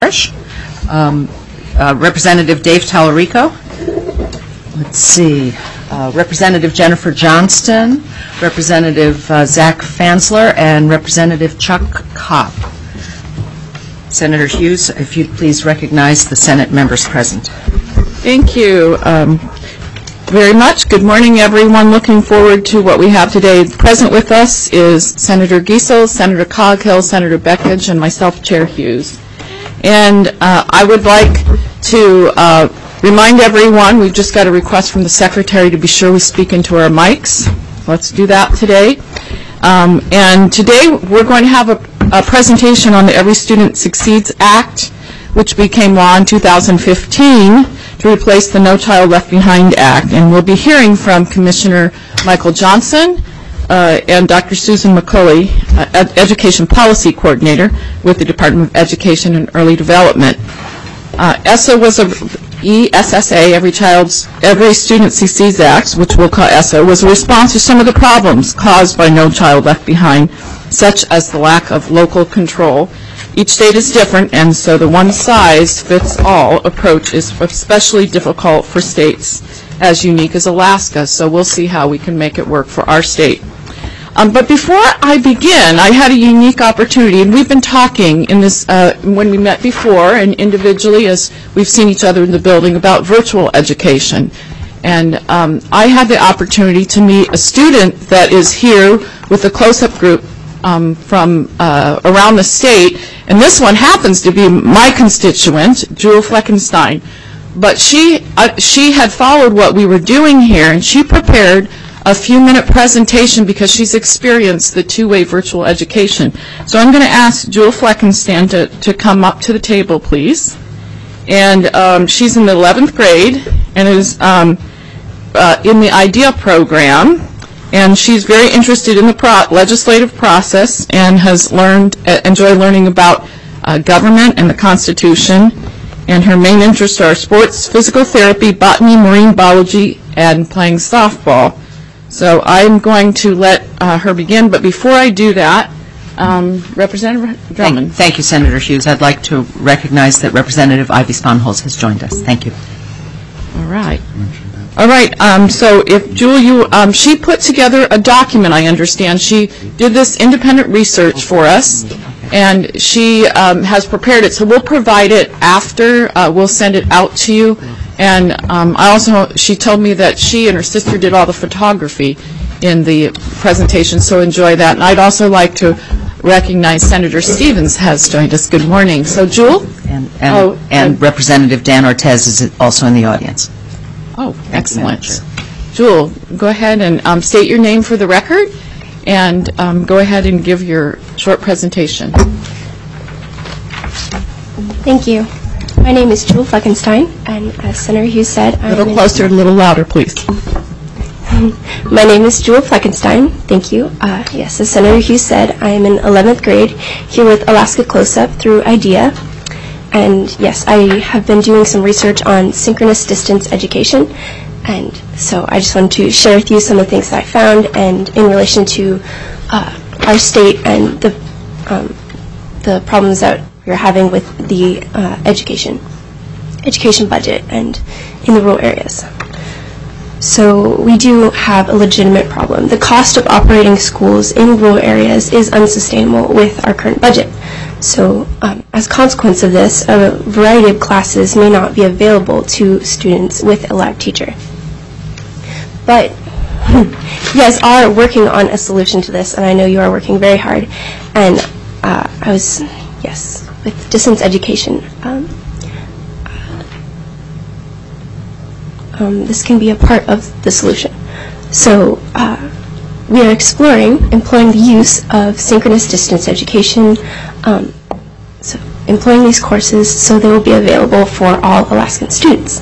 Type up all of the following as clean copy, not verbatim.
Representative Dave Tallarico. Let's see. Representative Jennifer Johnston, Representative Zach Fansler, and Representative Chuck Kopp. Senator Hughes, if you'd please recognize the Senate members present. Thank you very much. Good morning, everyone. Looking forward to what we have today. Present with us is Senator Giesel, Senator Coghill, Senator Beckidge, and myself, Chair Hughes. And I would like to remind everyone, we've just got a request from the Secretary to be sure we speak into our mics. Let's do that today. And today we're going to have a presentation on the Every Student Succeeds Act, which became law in 2015 to replace the No Child Left Behind Act. And we'll be hearing from Commissioner Michael Johnson and Dr. Susan McCulley, Education Policy Coordinator with the Department of Education and Early Development. ESSA was ESSA, Every Student Succeeds Act, which we'll call ESSA, was a response to some of the problems caused by No Child Left Behind, such as the lack of local control. Each state is different, and so the one-size-fits-all approach is especially difficult for states as unique as Alaska, so we'll see how we can make it work for our state. But before I begin, I had a unique opportunity, and we've been talking in this when we met before and individually as we've seen each other in the building about virtual education. And I had the opportunity to meet a student that is here with a close-up group from around the state, and this one happens to be my constituent, Jewel Fleckenstein. But she had followed what we were doing here, and she prepared a few-minute presentation because she's experienced the two-way virtual education. So I'm going to ask Jewel Fleckenstein to come up to the table, please. And she's in the 11th grade and is in the IDEA program. And she's very interested in the legislative process and has enjoyed learning about government and the Constitution. And her main interests are sports, physical therapy, botany, marine biology, and playing softball. So I'm going to let her begin, but before I do that, Representative Drummond. Thank you, Senator Hughes. I'd like to recognize that Representative Ivy Sponholz has joined us. Thank you. All right. So if Jewel, she put together a document, I understand. She did this independent research for us, and she has prepared it. So we'll provide it after. We'll send it out to you. And she told me that she and her sister did all the photography in the presentation, so enjoy that. And I'd also like to recognize Senator Stevens has joined us. Good morning. So Jewel? And Representative Dan Ortez is also in the audience. Oh, excellent. Jewel, go ahead and state your name for the record, and go ahead and give your short presentation. Thank you. My name is Jewel Fleckenstein, and as Senator Hughes said, a little closer, a little louder, please. My name is Jewel Fleckenstein. Thank you. Yes, as Senator Hughes said, I am in 11th grade here with Alaska Close-Up through IDEA. And yes, I have been doing some research on synchronous distance education. And so I just wanted to share with you some of the things that I found and in relation to our state and the problems that we're having with the education budget and in the rural areas. So we do have a legitimate problem. The cost of operating schools in rural areas is unsustainable with our current budget. So as a consequence of this, a variety of classes may not be available to students with a lag teacher. But you guys are working on a solution to this, and I know you are working very hard. And with distance education, this can be a part of the solution. So we are exploring employing the use of synchronous distance education, so employing these courses so they will be available for all Alaskan students.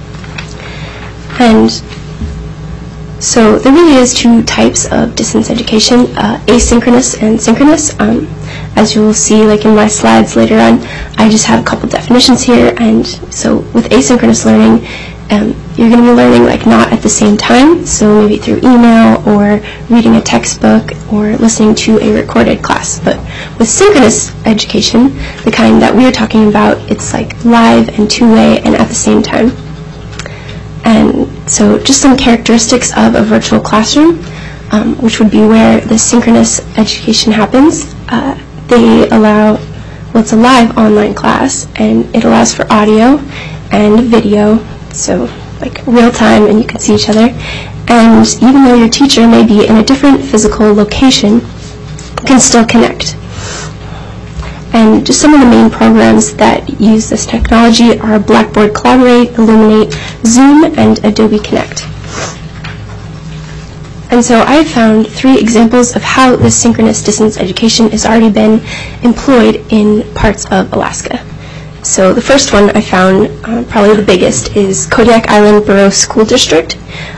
And so there really is two types of distance education, asynchronous and synchronous. As you will see, like in my slides later on, I just have a couple definitions here. And so with asynchronous learning, you're going to be learning like not at the same time, so maybe through email or reading a textbook or listening to a recorded class. But with synchronous education, the kind that we are talking about, it's like live and two-way and at the same time. And so just some characteristics of a virtual classroom, which would be where the synchronous education happens. They allow, well, it's a live online class, and it allows for audio and video, so like real time, and you can see each other. And even though your teacher may be in a different physical location, you can still connect. And just some of the main programs that use this technology are Blackboard Collaborate, Elluminate, Zoom, and Adobe Connect. And so I found 3 examples of how this synchronous distance education has already been employed in parts of Alaska. So the first one I found, probably the biggest, is Kodiak Island Borough School District.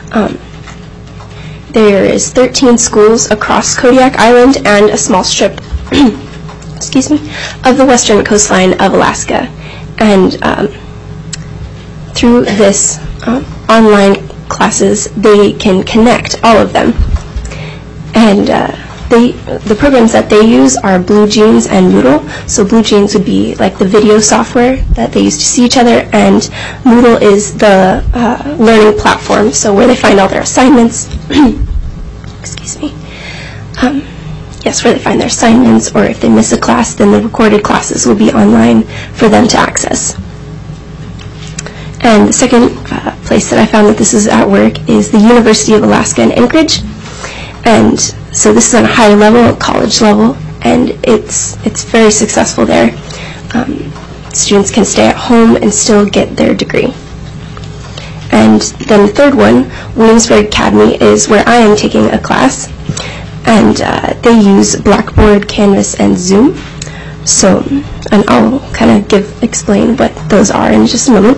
There is 13 schools across Kodiak Island and a small strip excuse me, of the western coastline of Alaska. And through this online classes, they can connect all of them. And the programs that they use are BlueJeans and Moodle. So BlueJeans would be like the video software that they use to see each other, and Moodle is the learning platform, so where they find all their assignments. Excuse me. Yes, where they find their assignments, or if they miss a class, then the recorded classes will be online for them to access. And the second place that I found that this is at work is the University of Alaska in Anchorage. And so this is on a higher level, college level, and it's very successful there. Students can stay at home and still get their degree. And then the third one, Williamsburg Academy, is where I am taking a class. And they use Blackboard, Canvas, and Zoom. So, and I'll kind of explain what those are in just a moment.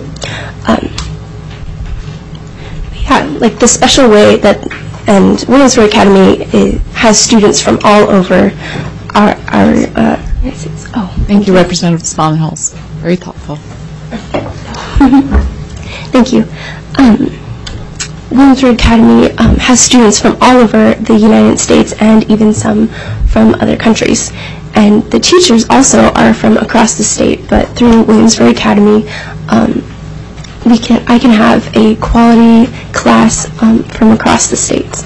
Yeah, like the special way that, and Williamsburg Academy has students from all over our Thank you, Representative Sponholz. Very thoughtful. Thank you. Williamsburg Academy has students from all over the United States and even some from other countries. And the teachers also are from across the state, but through Williamsburg Academy, I can have a quality class from across the states.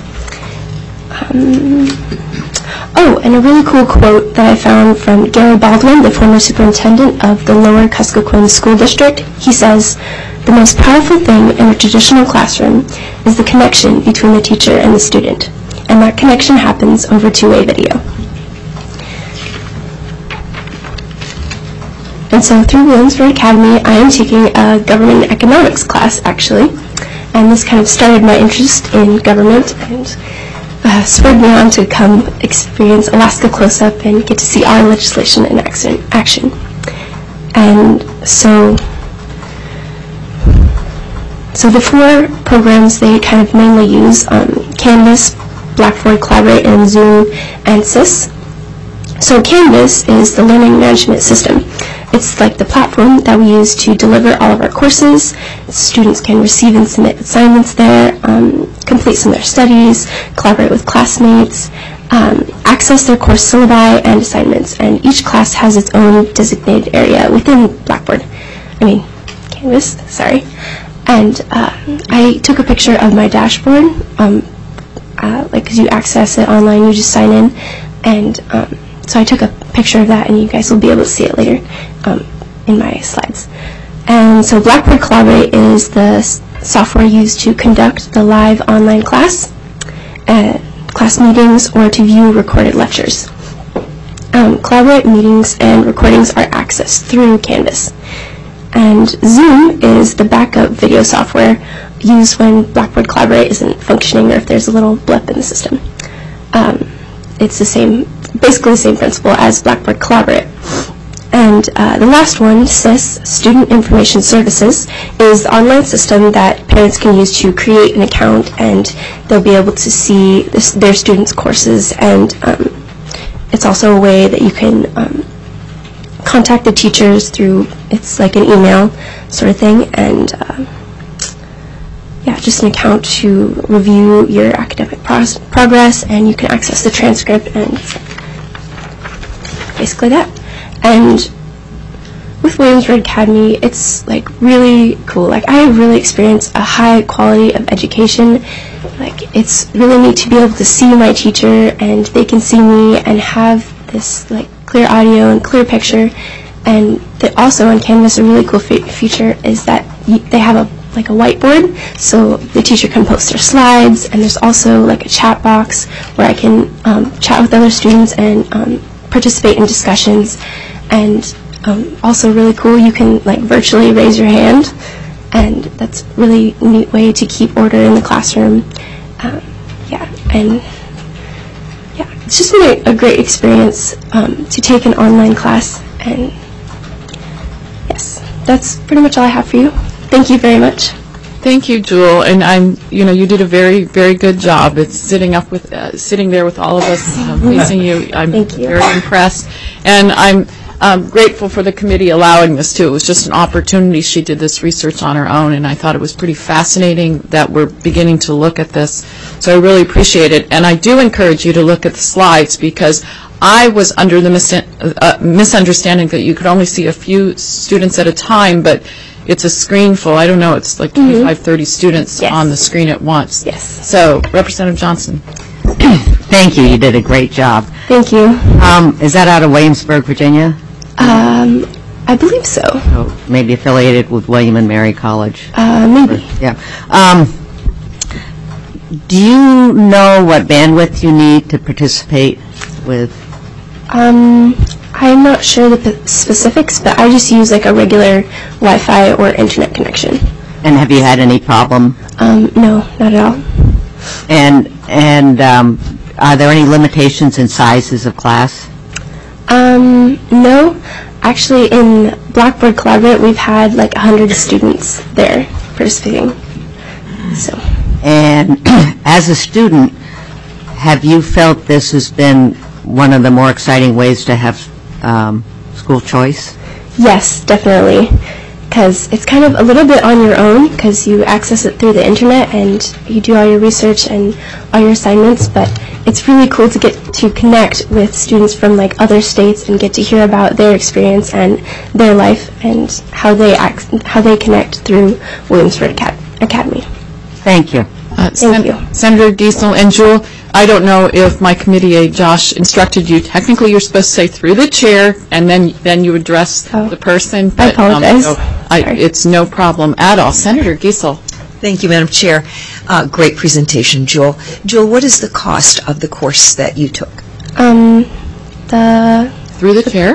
And a really cool quote that I found from Gary Baldwin, the former superintendent of the Lower Kuskokwim School District. He says, "The most powerful thing in a traditional classroom is the connection between the teacher and the student, and that connection happens over two-way video." And so through Williamsburg Academy, I am taking a government economics class, actually, and this kind of started my interest in government and spurred me on to come experience Alaska Close-Up and get to see our legislation in action. And so the 4 programs they kind of mainly use Canvas, Blackboard Collaborate, and Zoom, and SIS. So Canvas is the learning management system. It's like the platform that we use to deliver all of our courses. Students can receive and submit assignments there, complete some of their studies, collaborate with classmates, access their course syllabi and assignments. And each class has its own designated area within Canvas, sorry. And I took a picture of my dashboard. Because you access it online, you just sign in. And so I took a picture of that, and you guys will be able to see it later in my slides. And so Blackboard Collaborate is the software used to conduct the live online class meetings, or to view recorded lectures. Collaborate meetings and recordings are accessed through Canvas. And Zoom is the backup video software used when Blackboard Collaborate isn't functioning or if there's a little blip in the system. It's basically the same principle as Blackboard Collaborate. And the last one, SIS, Student Information Services, is the online system that parents can use to create an account, and they'll be able to see their students' courses. And it's also a way that you can contact the teachers through, it's like an email sort of thing, and just an account to review your academic progress, and you can access the transcript. And basically that. And with Williamsburg Academy, it's like really cool. Like I really experienced a high quality of education. Like it's really neat to be able to see my teacher and they can see me and have this like clear audio and clear picture. And also on Canvas, a really cool feature is that they have a whiteboard, so the teacher can post their slides, and there's also like a chat box where I can chat with other students and participate in discussions. And also really cool, you can like virtually raise your hand, and that's a really neat way to keep order in the classroom. It's just been a great experience to take an online class. And yes, that's pretty much all I have for you. Thank you very much. Thank you, Jewel. And you did a very, very good job. It's sitting there with all of us facing you. I'm very impressed, and I'm grateful for the committee allowing this too. It was just an opportunity. She did this research on her own, and I thought it was pretty fascinating that we're beginning to look at this. So I really appreciate it, and I do encourage you to look at the slides because I was under the misunderstanding that you could only see a few students at a time, but it's a screen full. I don't know, it's like 25, 30 students on the screen at once. Yes. So, Representative Johnson. Thank you. You did a great job. Thank you. Is that out of Williamsburg, Virginia? I believe so. Oh, maybe affiliated with William and Mary College. Maybe. Yeah. Do you know what bandwidth you need to participate with? I'm not sure the specifics, but I just use like a regular Wi-Fi or internet connection. And have you had any problem? No, not at all. And are there any limitations in sizes of class? No. Actually, in Blackboard Collaborate, we've had like 100 students there participating. So. And as a student, have you felt this has been one of the more exciting ways to have school choice? Yes, definitely. Because it's kind of a little bit on your own because you access it through the internet and you do all your research and all your assignments, but it's really cool to get to connect with students from like other states and get to hear about their experience and their life and how they connect through Williamsburg Academy. Thank you. Thank you. Senator Giesel and Jewel, I don't know if my committee aide Josh instructed you. Technically, you're supposed to say through the chair, and then you address the person. But, I apologize. It's no problem at all. Senator Giesel. Thank you, Madam Chair. Great presentation, Jewel. Jewel, what is the cost of the course that you took? Through the chair?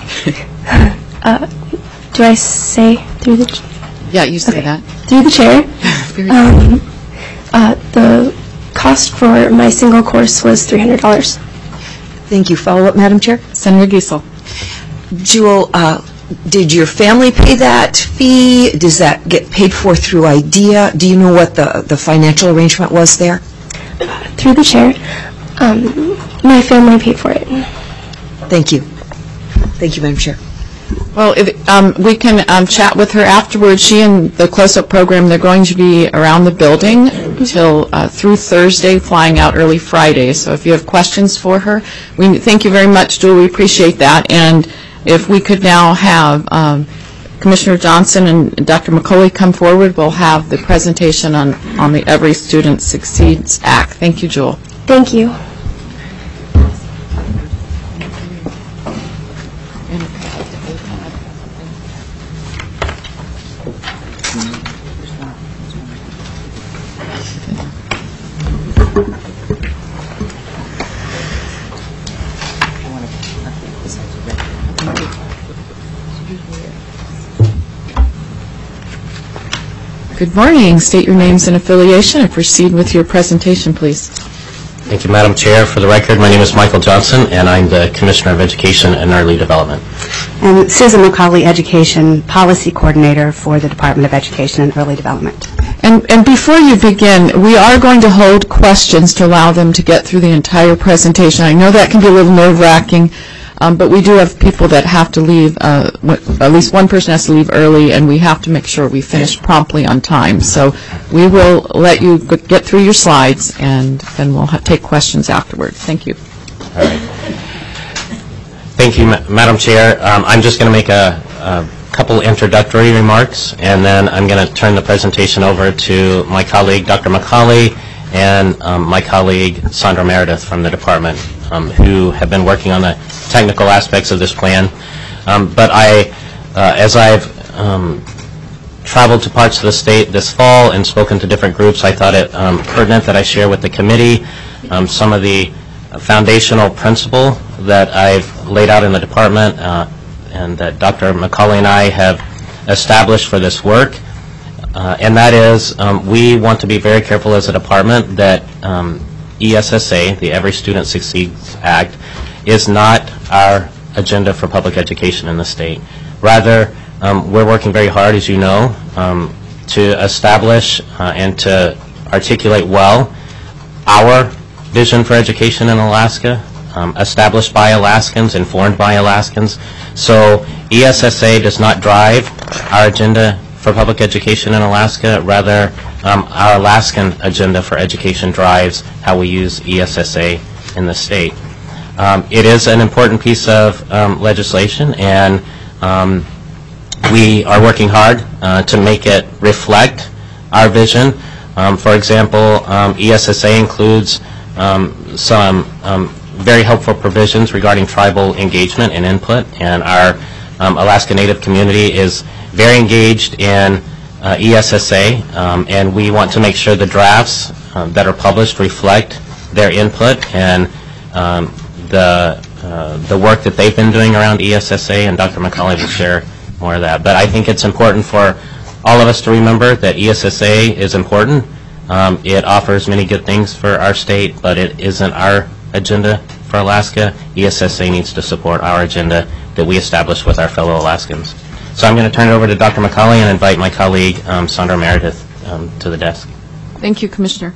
Do I say through the chair? Yeah, you say that. Through the chair. Very good. The cost for my single course was $300. Thank you. Follow up, Madam Chair? Senator Giesel. Jewel, did your family pay that fee? Does that get paid for through IDEA? Do you know what the financial arrangement was there? Through the chair. My family paid for it. Thank you. Thank you, Madam Chair. Well, we can chat with her afterwards. She and the close-up program, they're going to be around the building till through Thursday, flying out early Friday. So if you have questions for her, we thank you very much, Jewel. We appreciate that. And if we could now have Commissioner Johnson and Dr. McCauley come forward, we'll have the presentation on the Every Student Succeeds Act. Thank you, Jewel. Thank you. Good morning. State your names and affiliation and proceed with your presentation, please. Thank you, Madam Chair. For the record, my name is Michael Johnson, and I'm the Commissioner of Education and Early Development. And Susan McCauley, Education Policy Coordinator for the Department of Education and Early Development. And before you begin, we are going to hold questions to allow them to get through the entire presentation. I know that can be a little nerve-wracking, but we do have people that have to leave, at least one person has to leave early, and we have to make sure we finish promptly on time. So we will let you get through your slides, and then we'll take questions afterwards. Thank you. All right. Thank you, Madam Chair. I'm just going to make a couple introductory remarks, and then I'm going to turn the presentation over to my colleague, Dr. McCauley, and my colleague, Sandra Meredith from the department, who have been working on the technical aspects of this plan. But as I've traveled to parts of the state this fall and spoken to different groups, I thought it pertinent that I share with the committee some of the foundational principle that I've laid out in the department and that Dr. McCauley and I have established for this work. And that is, we want to be very careful as a department that ESSA, the Every Student Succeeds Act, is not our agenda for public education in the state. Rather, we're working very hard, as you know, to establish and to articulate well our vision for education in Alaska, established by Alaskans, informed by Alaskans. So ESSA does not drive our agenda for public education in Alaska. Rather, our Alaskan agenda for education drives how we use ESSA in the state. It is an important piece of legislation, and we are working hard to make it reflect our vision. For example, ESSA includes some very helpful provisions regarding tribal engagement and input, and our Alaska Native community is very engaged in ESSA, and we want to make sure the drafts that are published reflect their input and the work that they've been doing around ESSA, and Dr. McCauley will share more of that. But I think it's important for all of us to remember that ESSA is important. It offers many good things for our state, but it isn't our agenda for Alaska. ESSA needs to support our agenda that we established with our fellow Alaskans. So I'm going to turn it over to Dr. McCauley and invite my colleague, Sandra Meredith, to the desk. Thank you, Commissioner.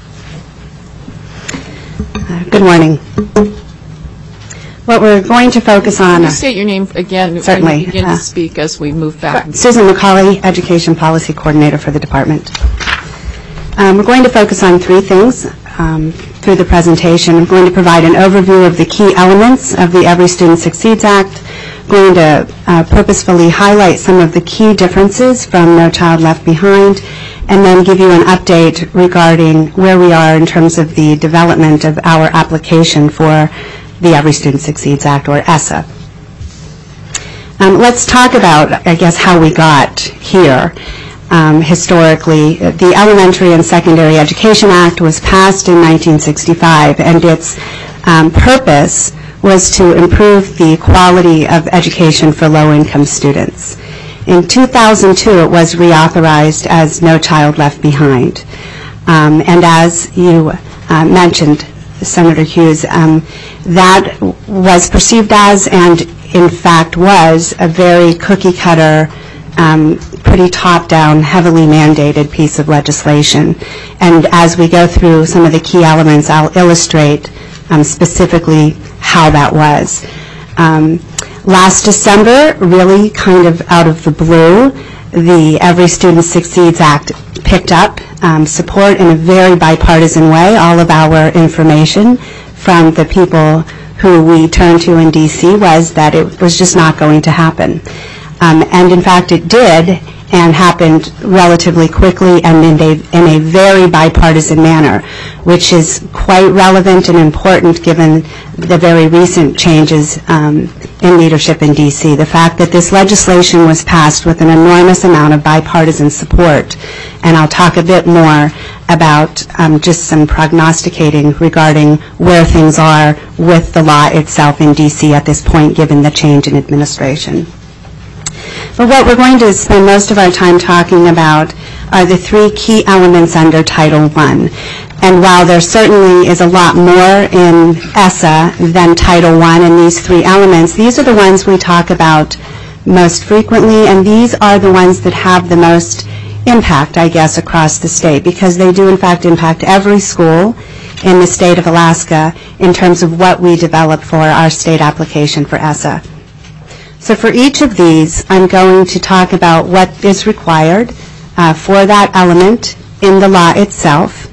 Good morning. What we're going to focus on... Can you state your name again? Certainly. When you begin to speak as we move back. Susan McCauley, Education Policy Coordinator for the department. We're going to focus on three things through the presentation. I'm going to provide an overview of the key elements of the Every Student Succeeds Act. I'm going to purposefully highlight some of the key differences from No Child Left Behind, and then give you an update regarding where we are in terms of the development of our application for the Every Student Succeeds Act, or ESSA. Let's talk about, I guess, how we got here. Historically, the Elementary and Secondary Education Act was passed in 1965, and its purpose was to improve the quality of education for low-income students. In 2002, it was reauthorized as No Child Left Behind. And as you mentioned, Senator Hughes, that was perceived as, and in fact was, a very cookie-cutter, pretty top-down, heavily mandated piece of legislation. And as we go through some of the key elements, I'll illustrate specifically how that was. Last December, really kind of out of the blue, the Every Student Succeeds Act picked up support in a very bipartisan way. All of our information from the people who we turned to in D.C. was that it was just not going to happen. And in fact, it did, and happened relatively quickly and in a very bipartisan manner, which is quite relevant and important given the very recent changes in leadership in D.C. The fact that this legislation was passed with an enormous amount of bipartisan support, and I'll talk a bit more about just some prognosticating regarding where things are with the law itself in D.C. at this point, given the change in administration. But what we're going to spend most of our time talking about are the three key elements under Title I. And while there certainly is a lot more in ESSA than Title I in these three elements, these are the ones we talk about most frequently, and these are the ones that have the most impact, I guess, across the state, because they do in fact impact every school in the state of Alaska in terms of what we develop for our state application for ESSA. So for each of these, I'm going to talk about what is required for that element in the law itself,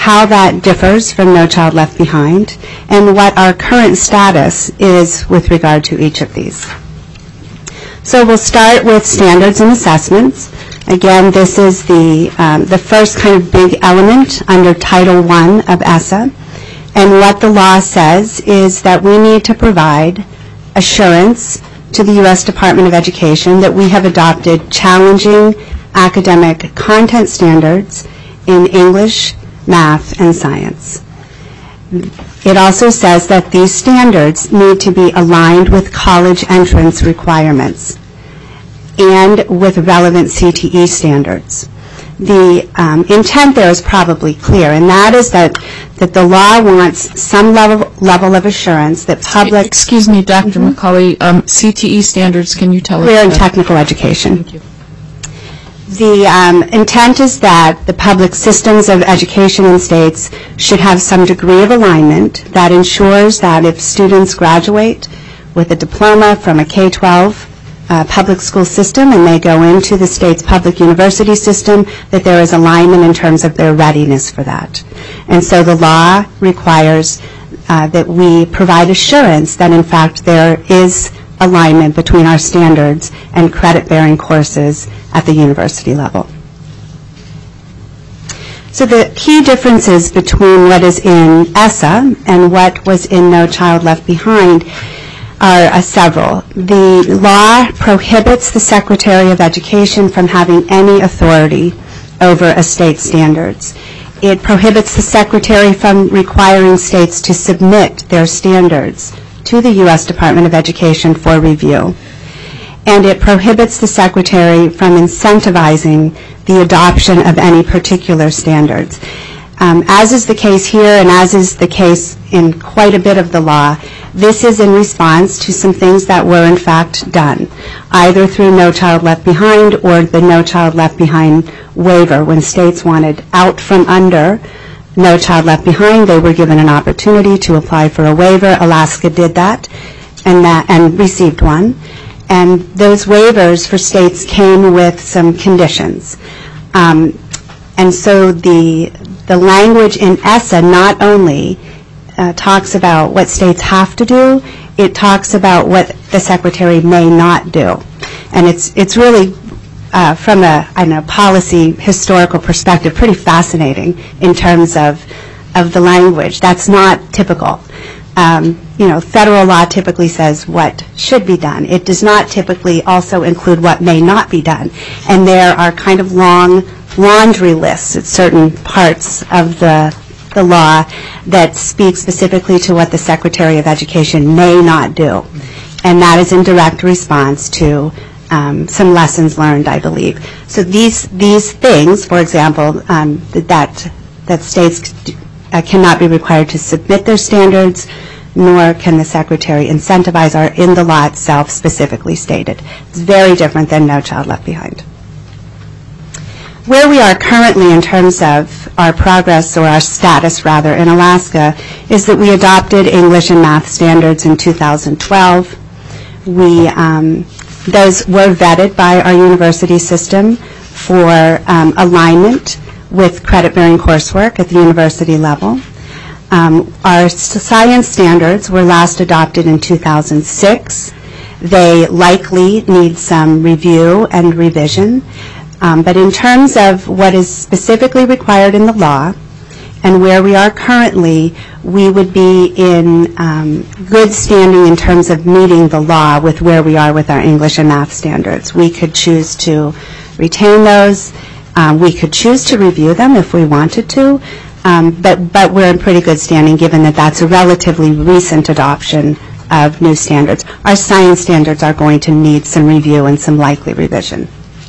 how that differs from No Child Left Behind, and what our current status is with regard to each of these. So we'll start with standards and assessments. Again, this is the first kind of big element under Title I of ESSA. And what the law says is that we need to provide assurance to the U.S. Department of Education that we have adopted challenging academic content standards in English, math, and science. It also says that these standards need to be aligned with college entrance requirements and with relevant CTE standards. The intent there is probably clear, and that is that the law wants some level of assurance that public... Excuse me, Dr. McCauley, CTE standards, can you tell us? Career and technical education. Thank you. The intent is that the public systems of education in states should have some degree of alignment that ensures that if students graduate with a diploma from a K-12 public school system and they go into the state's public university system, that there is alignment in terms of their readiness for that. And so the law requires that we provide assurance that in fact there is alignment between our standards and credit-bearing courses at the university level. So the key differences between what is in ESSA and what was in No Child Left Behind are several. The law prohibits the Secretary of Education from having any authority over a state's standards. It prohibits the Secretary from requiring states to submit their standards to the U.S. Department of Education for review. And it prohibits the Secretary from incentivizing the adoption of any particular standards. As is the case here and as is the case in quite a bit of the law, this is in response to some things that were in fact done, either through No Child Left Behind or the No Child Left Behind waiver. When states wanted out from under No Child Left Behind, they were given an opportunity to apply for a waiver. Alaska did that and received one. And those waivers for states came with some conditions. And so the language in ESSA not only talks about what states have to do, it talks about what the Secretary may not do. And it's really, from a policy historical perspective, pretty fascinating in terms of the language. That's not typical. Federal law typically says what should be done. It does not typically also include what may not be done. And there are kind of long laundry lists at certain parts of the law that speak specifically to what the Secretary of Education may not do. And that is in direct response to some lessons learned, I believe. So these things, for example, that states cannot be required to submit their standards, nor can the Secretary incentivize, are in the law itself specifically stated. It's very different than No Child Left Behind. Where we are currently in terms of our progress, or our status rather, in Alaska, is that we adopted English and math standards in 2012. Those were vetted by our university system for alignment with credit-bearing coursework at the university level. Our science standards were last adopted in 2006. They likely need some review and revision. But in terms of what is specifically required in the law and where we are currently, we would be in good standing in terms of meeting the law with where we are with our English and math standards. We could choose to retain those. We could choose to review them if we wanted to, but we're in pretty good standing given that that's a relatively recent adoption of new standards. Our science standards are going to need some review and some likely revision.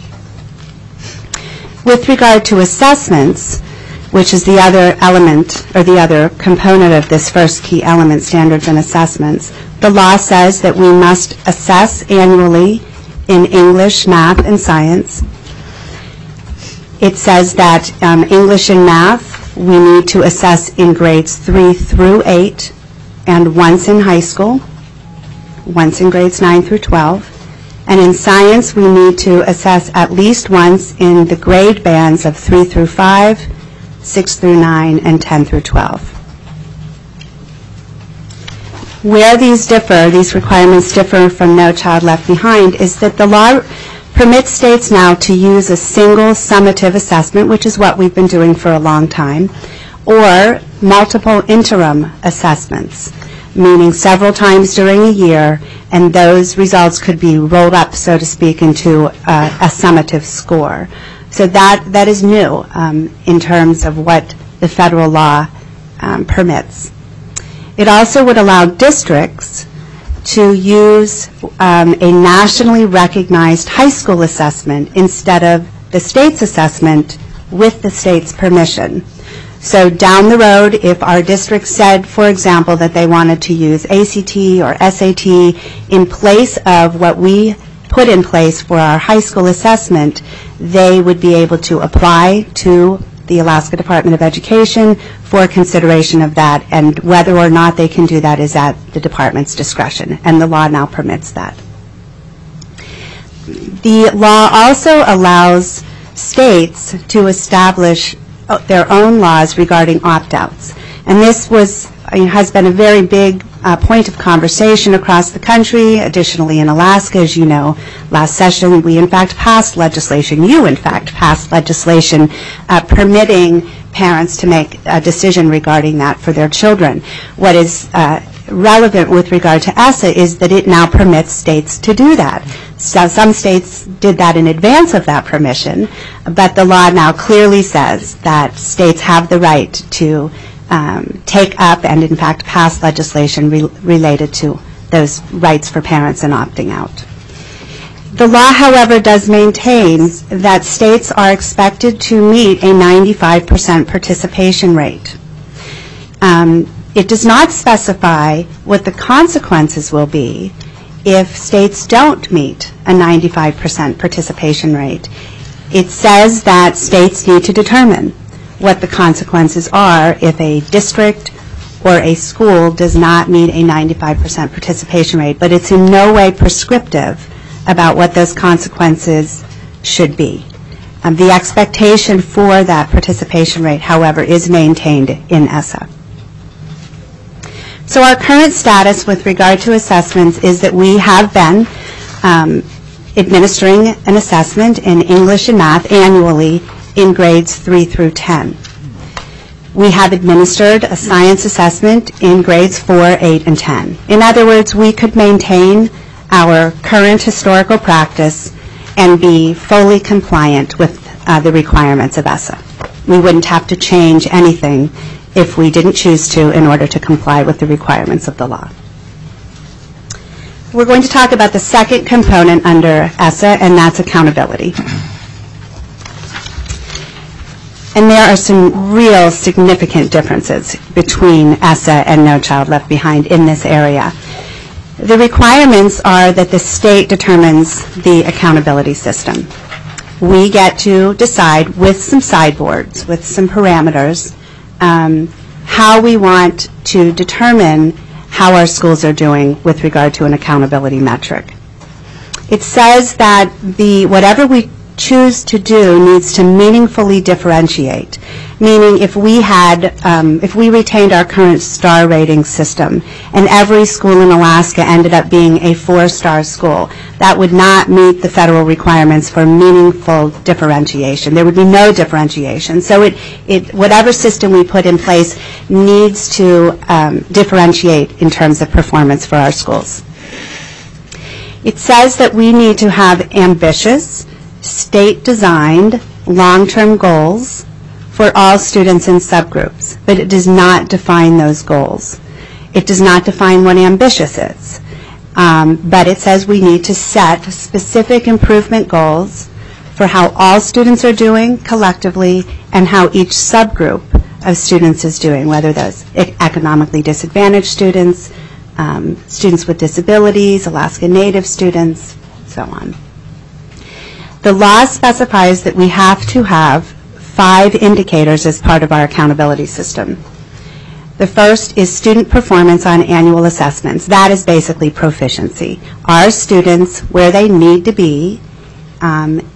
With regard to assessments, which is the other element or the other component of this first key element, standards and assessments, the law says that we must assess annually in English, math, and science. It says that English and math we need to assess in grades 3 through 8 and once in high school, once in grades 9 through 12. And in science, we need to assess at least once in the grade bands of 3 through 5, 6 through 9, and 10 through 12. Where these requirements differ from No Child Left Behind is that the law permits states now to use a single summative assessment, which is what we've been doing for a long time, or multiple interim assessments, meaning several times during a year, and those results could be rolled up, so to speak, into a summative score. So that is new in terms of what the federal law permits. It also would allow districts to use a nationally recognized high school assessment instead of the state's assessment with the state's permission. So down the road, if our district said, for example, that they wanted to use ACT or SAT in place of what we put in place for our high school assessment, they would be able to apply to the Alaska Department of Education for consideration of that, and whether or not they can do that is at the department's discretion, and the law now permits that. The law also allows states to establish their own laws regarding opt-outs, and this has been a very big point of conversation across the country. Additionally, in Alaska, as you know, last session we in fact passed legislation, permitting parents to make a decision regarding that for their children. What is relevant with regard to ESSA is that it now permits states to do that. So some states did that in advance of that permission, but the law now clearly says that states have the right to take up and in fact pass legislation related to those rights for parents in opting out. The law, however, does maintain that states are expected to meet a 95% participation rate. It does not specify what the consequences will be if states don't meet a 95% participation rate. It says that states need to determine what the consequences are if a district or a school does not meet a 95% participation rate, but it's in no way prescriptive about what those consequences should be. The expectation for that participation rate, however, is maintained in ESSA. So our current status with regard to assessments is that we have been administering an assessment in English and math annually in grades 3 through 10. We have administered a science assessment in grades 4, 8, and 10. In other words, we could maintain our current historical practice and be fully compliant with the requirements of ESSA. We wouldn't have to change anything if we didn't choose to in order to comply with the requirements of the law. We're going to talk about the second component under ESSA, and that's accountability. And there are some real significant differences between ESSA and No Child Left Behind in this area. The requirements are that the state determines the accountability system. We get to decide with some sideboards, with some parameters, how we want to determine how our schools are doing with regard to an accountability metric. It says that whatever we choose to do needs to meaningfully differentiate, meaning if we retained our current star rating system and every school in Alaska ended up being a 4-star school, that would not meet the federal requirements for meaningful differentiation. There would be no differentiation. So whatever system we put in place needs to differentiate in terms of performance for our schools. It says that we need to have ambitious, state-designed, long-term goals for all students and subgroups, but it does not define those goals. It does not define what ambitious is, but it says we need to set specific improvement goals for how all students are doing collectively and how each subgroup of students is doing, whether those economically disadvantaged students, students with disabilities, Alaska Native students, so on. The law specifies that we have to have 5 indicators as part of our accountability system. The first is student performance on annual assessments. That is basically proficiency. Are students where they need to be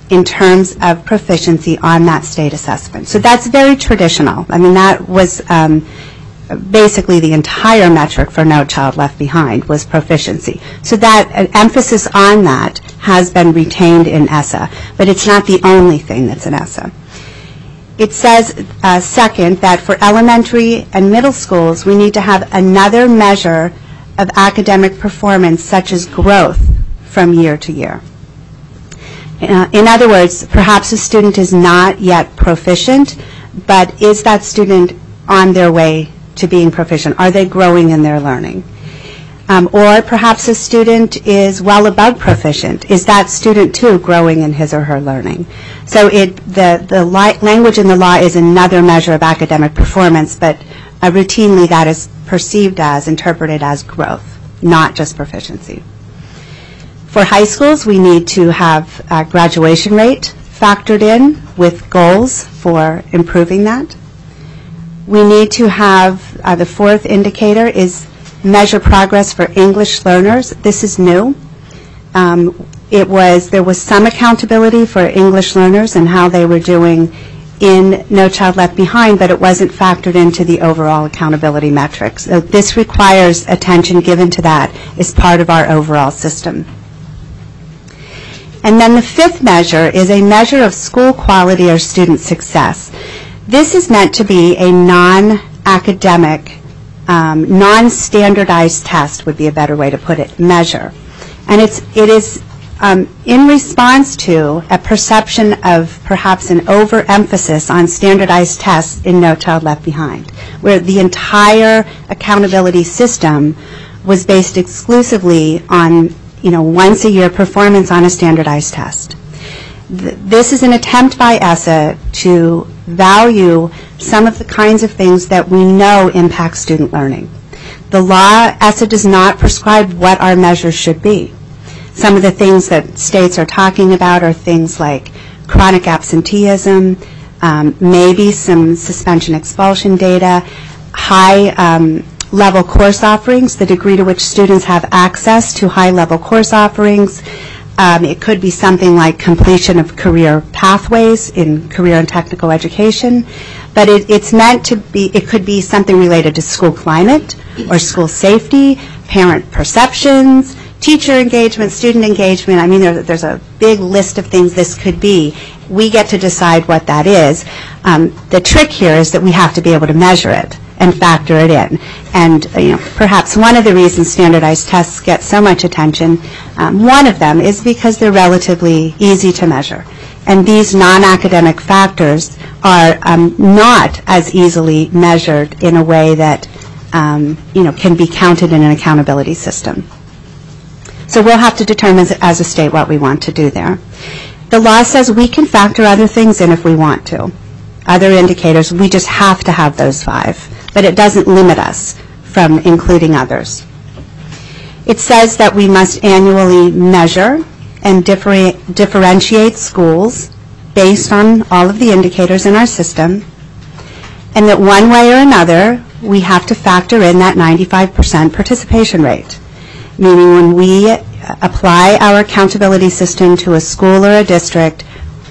in terms of proficiency on that state assessment. So that's very traditional. I mean, that was basically the entire metric for No Child Left Behind was proficiency. So that emphasis on that has been retained in ESSA, but it's not the only thing that's in ESSA. It says, second, that for elementary and middle schools, we need to have another measure of academic performance, such as growth from year to year. In other words, perhaps a student is not yet proficient, but is that student on their way to being proficient? Are they growing in their learning? Or perhaps a student is well above proficient. Is that student, too, growing in his or her learning? So the language in the law is another measure of academic performance, but routinely that is perceived as, interpreted as growth, not just proficiency. For high schools, we need to have a graduation rate factored in with goals for improving that. We need to have, the fourth indicator is measure progress for English learners. This is new. There was some accountability for English learners and how they were doing in No Child Left Behind, but it wasn't factored into the overall accountability metrics. So this requires attention given to that as part of our overall system. And then the fifth measure is a measure of school quality or student success. This is meant to be a non-academic, non-standardized test would be a better way to put it, measure. And it is in response to a perception of perhaps an overemphasis on standardized tests in No Child Left Behind, where the entire accountability system was based exclusively on once a year performance on a standardized test. This is an attempt by ESSA to value some of the kinds of things that we know impact student learning. The law, ESSA does not prescribe what our measures should be. Some of the things that states are talking about are things like chronic absenteeism, maybe some suspension expulsion data, high level course offerings, the degree to which students have access to high-level course offerings. It could be something like completion of career pathways in career and technical education. But it's meant to be, it could be something related to school climate or school safety, parent perceptions, teacher engagement, student engagement. I mean, there's a big list of things this could be. We get to decide what that is. The trick here is that we have to be able to measure it and factor it in. And perhaps one of the reasons standardized tests get so much attention, one of them is because they're relatively easy to measure. And these non-academic factors are not as easily measured in a way that can be counted in an accountability system. So we'll have to determine as a state what we want to do there. The law says we can factor other things in if we want to. Other indicators, we just have to have those 5. But it doesn't limit us from including others. It says that we must annually measure and differentiate schools based on all of the indicators in our system, and that one way or another, we have to factor in that 95% participation rate, meaning when we apply our accountability system to a school or a district,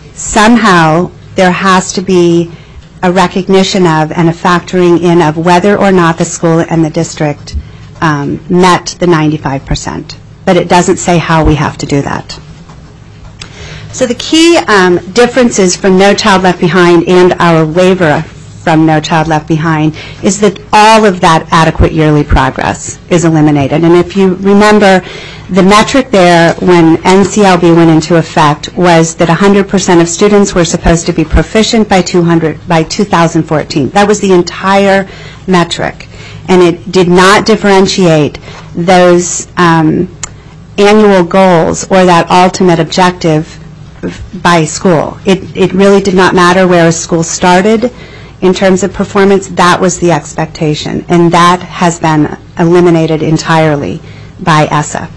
somehow there has to be a recognition of and a factoring in of whether or not the school and the district met the 95%. But it doesn't say how we have to do that. So the key differences from No Child Left Behind and our waiver from No Child Left Behind is that all of that adequate yearly progress is eliminated. And if you remember, the metric there when NCLB went into effect was that 100% of students were supposed to be proficient by 2014. That was the entire metric. And it did not differentiate those annual goals or that ultimate objective by school. It really did not matter where a school started in terms of performance. That was the expectation. And that has been eliminated entirely by ESSA.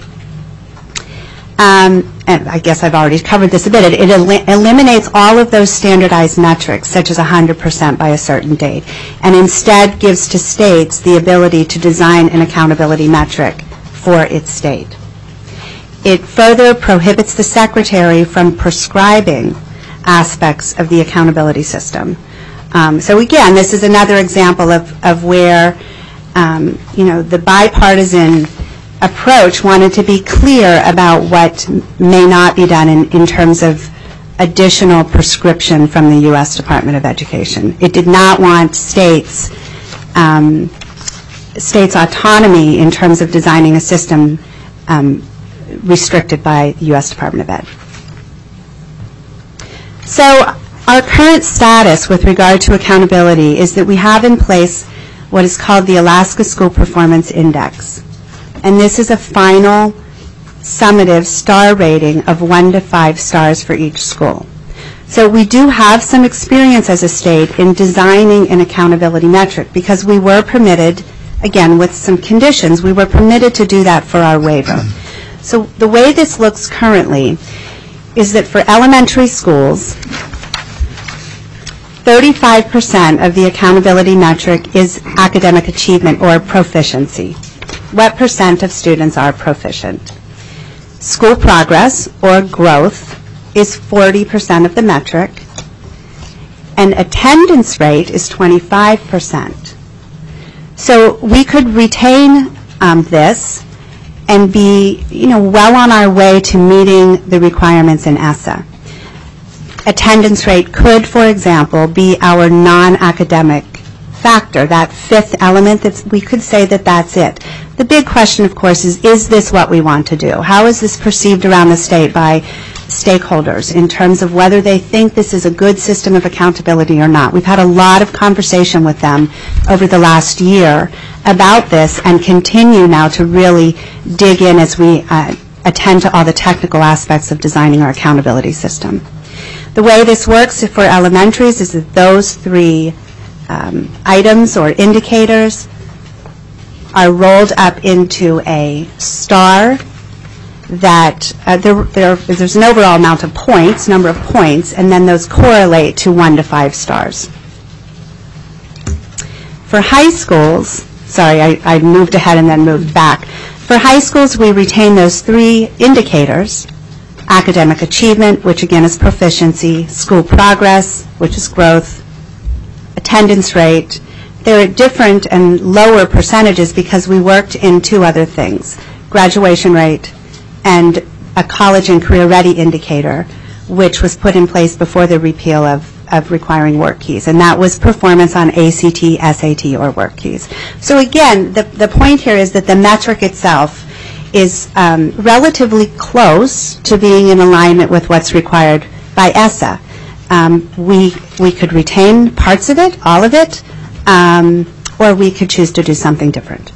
And I guess I've already covered this a bit. It eliminates all of those standardized metrics, such as 100% by a certain date, and instead gives to states the ability to design an accountability metric for its state. It further prohibits the secretary from prescribing aspects of the accountability system. So again, this is another example of where the bipartisan approach wanted to be clear about what may not be done in terms of additional prescription from the U.S. Department of Education. It did not want states' autonomy in terms of designing a system restricted by the U.S. Department of Ed. So our current status with regard to accountability is that we have in place what is called the Alaska School Performance Index. And this is a final summative star rating of 1 to 5 stars for each school. So we do have some experience as a state in designing an accountability metric because we were permitted, again with some conditions, we were permitted to do that for our waiver. So the way this looks currently is that for elementary schools, 35% of the accountability metric is academic achievement or proficiency. What percent of students are proficient? School progress or growth is 40% of the metric, and attendance rate is 25%. So we could retain this and be, well on our way to meeting the requirements in ESSA. Attendance rate could, for example, be our non-academic factor, that fifth element. We could say that that's it. The big question, of course, is this what we want to do? How is this perceived around the state by stakeholders in terms of whether they think this is a good system of accountability or not? We've had a lot of conversation with them over the last year about this and continue now to really dig in as we attend to all the technical aspects of designing our accountability system. The way this works for elementaries is that those 3 items or indicators are rolled up into a star that there's an overall amount of points, number of points, and then those correlate to 1 to 5 stars. For high schools, sorry, I moved ahead and then moved back. For high schools, we retain those 3 indicators: academic achievement, which again is proficiency; school progress, which is growth; attendance rate. They're at different and lower percentages because we worked in 2 other things: graduation rate and a college and career ready indicator, which was put in place before the repeal of requiring work keys, and that was performance on ACT, SAT, or work keys. So again, the point here is that the metric itself is relatively close to being in alignment with what's required by ESSA. We could retain parts of it, all of it, or we could choose to do something different.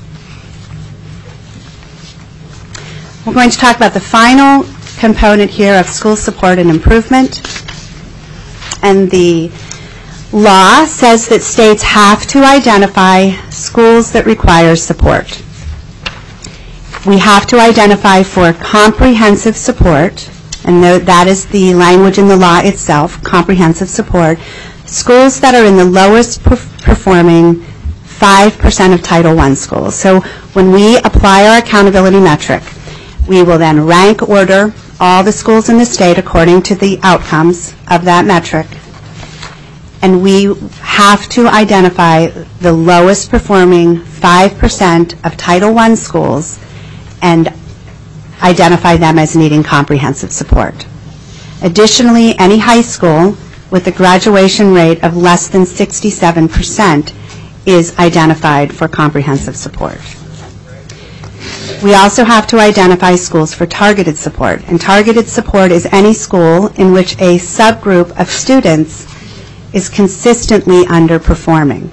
We're going to talk about the final component here of school support and improvement. And the law says that states have to identify schools that require support. We have to identify for comprehensive support, and that is the language in the law itself, comprehensive support, schools that are in the lowest performing 5% of Title I schools. So when we apply our accountability metric, we will then rank order all the schools in the state according to the outcomes of that metric. And we have to identify the lowest performing 5% of Title I schools and identify them as needing comprehensive support. Additionally, any high school with a graduation rate of less than 67% is identified for comprehensive support. We also have to identify schools for targeted support, and targeted support is any school in which a subgroup of students is consistently underperforming.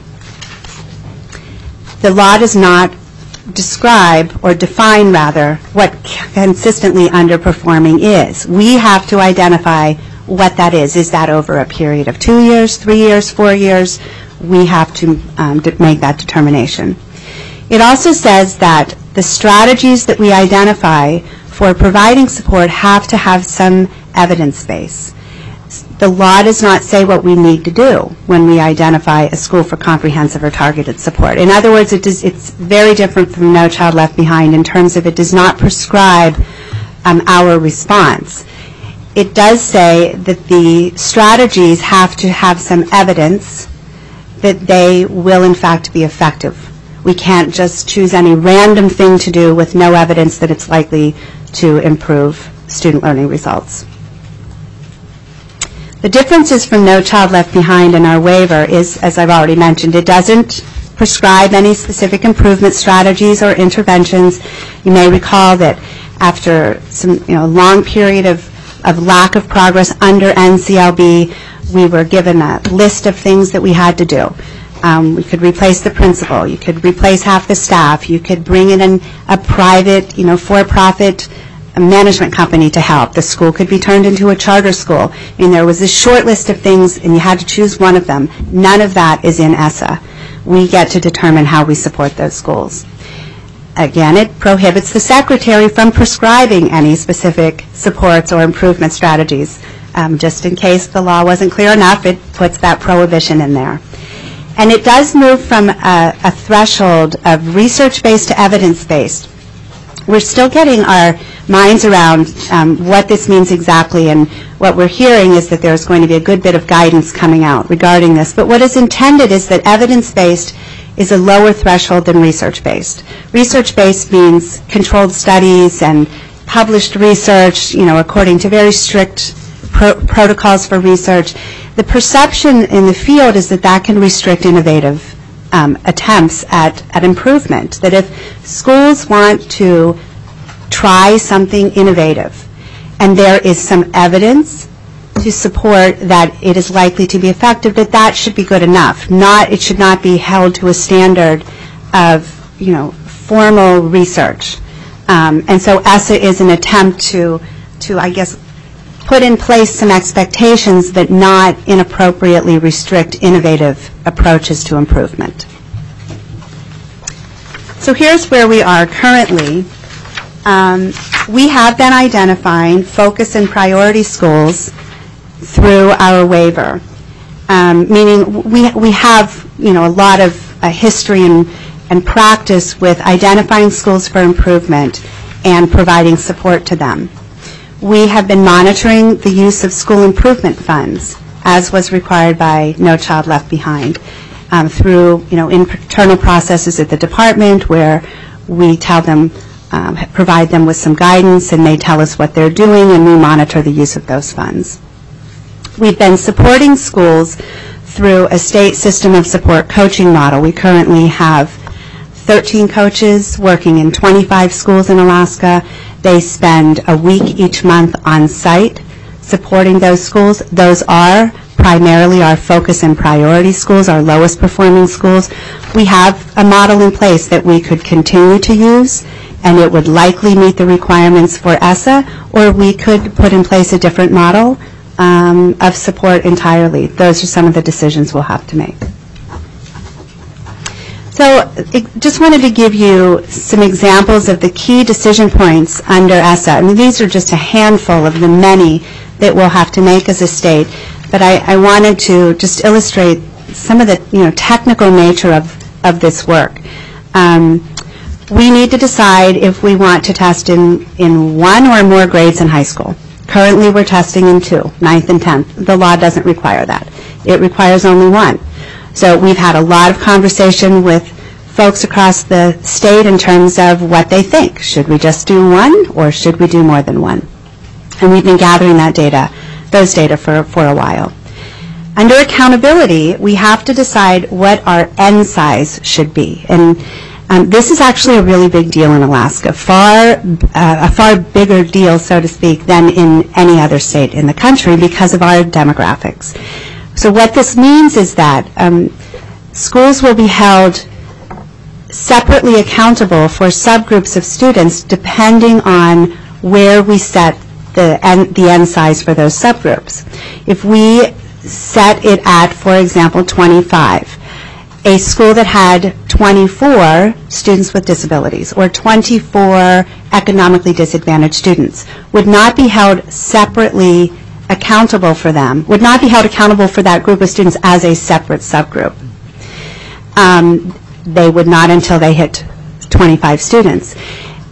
The law does not describe or define, rather, what consistently underperforming is. We have to identify what that is. Is that over a period of 2 years, 3 years, 4 years? We have to make that determination. It also says that the strategies that we identify for providing support have to have some evidence base. The law does not say what we need to do when we identify a school for comprehensive or targeted support. In other words, it's very different from No Child Left Behind in terms of it does not prescribe our response. It does say that the strategies have to have some evidence that they will in fact be effective. We can't just choose any random thing to do with no evidence that it's likely to improve student learning results. The differences from No Child Left Behind in our waiver is, as I've already mentioned, it doesn't prescribe any specific improvement strategies or interventions. You may recall that after some long period of lack of progress under NCLB, we were given a list of things that we had to do. We could replace the principal. You could replace half the staff. You could bring in a private, for-profit management company to help. The school could be turned into a charter school. I mean, there was a short list of things, and you had to choose one of them. None of that is in ESSA. We get to determine how we support those schools. Again, it prohibits the secretary from prescribing any specific supports or improvement strategies. Just in case the law wasn't clear enough, it puts that prohibition in there. And it does move from a threshold of research-based to evidence-based. We're still getting our minds around what this means exactly, and what we're hearing is that there's going to be a good bit of guidance coming out regarding this. But what is intended is that evidence-based is a lower threshold than research-based. Research-based means controlled studies and published research, according to very strict protocols for research. The perception in the field is that that can restrict innovative attempts at improvement, that if schools want to try something innovative and there is some evidence to support that it is likely to be effective, that should be good enough. It should not be held to a standard of formal research. And so ESSA is an attempt to I guess, put in place some expectations that not inappropriately restrict innovative approaches to improvement. So here's where we are currently. We have been identifying focus and priority schools through our waiver, meaning we have a lot of history and practice with identifying schools for improvement and providing support to them. We have been monitoring the use of school improvement funds, as was required by No Child Left Behind, through internal processes at the department where we tell them, provide them with some guidance, and they tell us what they're doing, and we monitor the use of those funds. We've been supporting schools through a state system of support coaching model. We currently have 13 coaches working in 25 schools in Alaska. They spend a week each month on site supporting those schools. Those are primarily our focus and priority schools, our lowest performing schools. We have a model in place that we could continue to use, and it would likely meet the requirements for ESSA, or we could put in place a different model of support entirely. Those are some of the decisions we'll have to make. So just wanted to give you some examples of the key decision points under ESSA. I mean, these are just a handful of the many that we'll have to make as a state, but I wanted to just illustrate some of the technical nature of this work. We need to decide if we want to test in one or more grades in high school. Currently we're testing in 2, 9th and 10th. The law doesn't require that. It requires only 1. So we've had a lot of conversation with folks across the state in terms of what they think. Should we just do 1, or should we do more than 1? And we've been gathering those data for a while. Under accountability, we have to decide what our N size should be. And this is actually a really big deal in Alaska, a far bigger deal, so to speak, than in any other state in the country because of our demographics. So what this means is that schools will be held separately accountable for subgroups of students depending on where we set the N size for those subgroups. If we set it at, for example, 25, a school that had 24 students with disabilities or 24 economically disadvantaged students would not be held separately accountable for them, would not be held accountable for that group of students as a separate subgroup. They would not until they hit 25 students.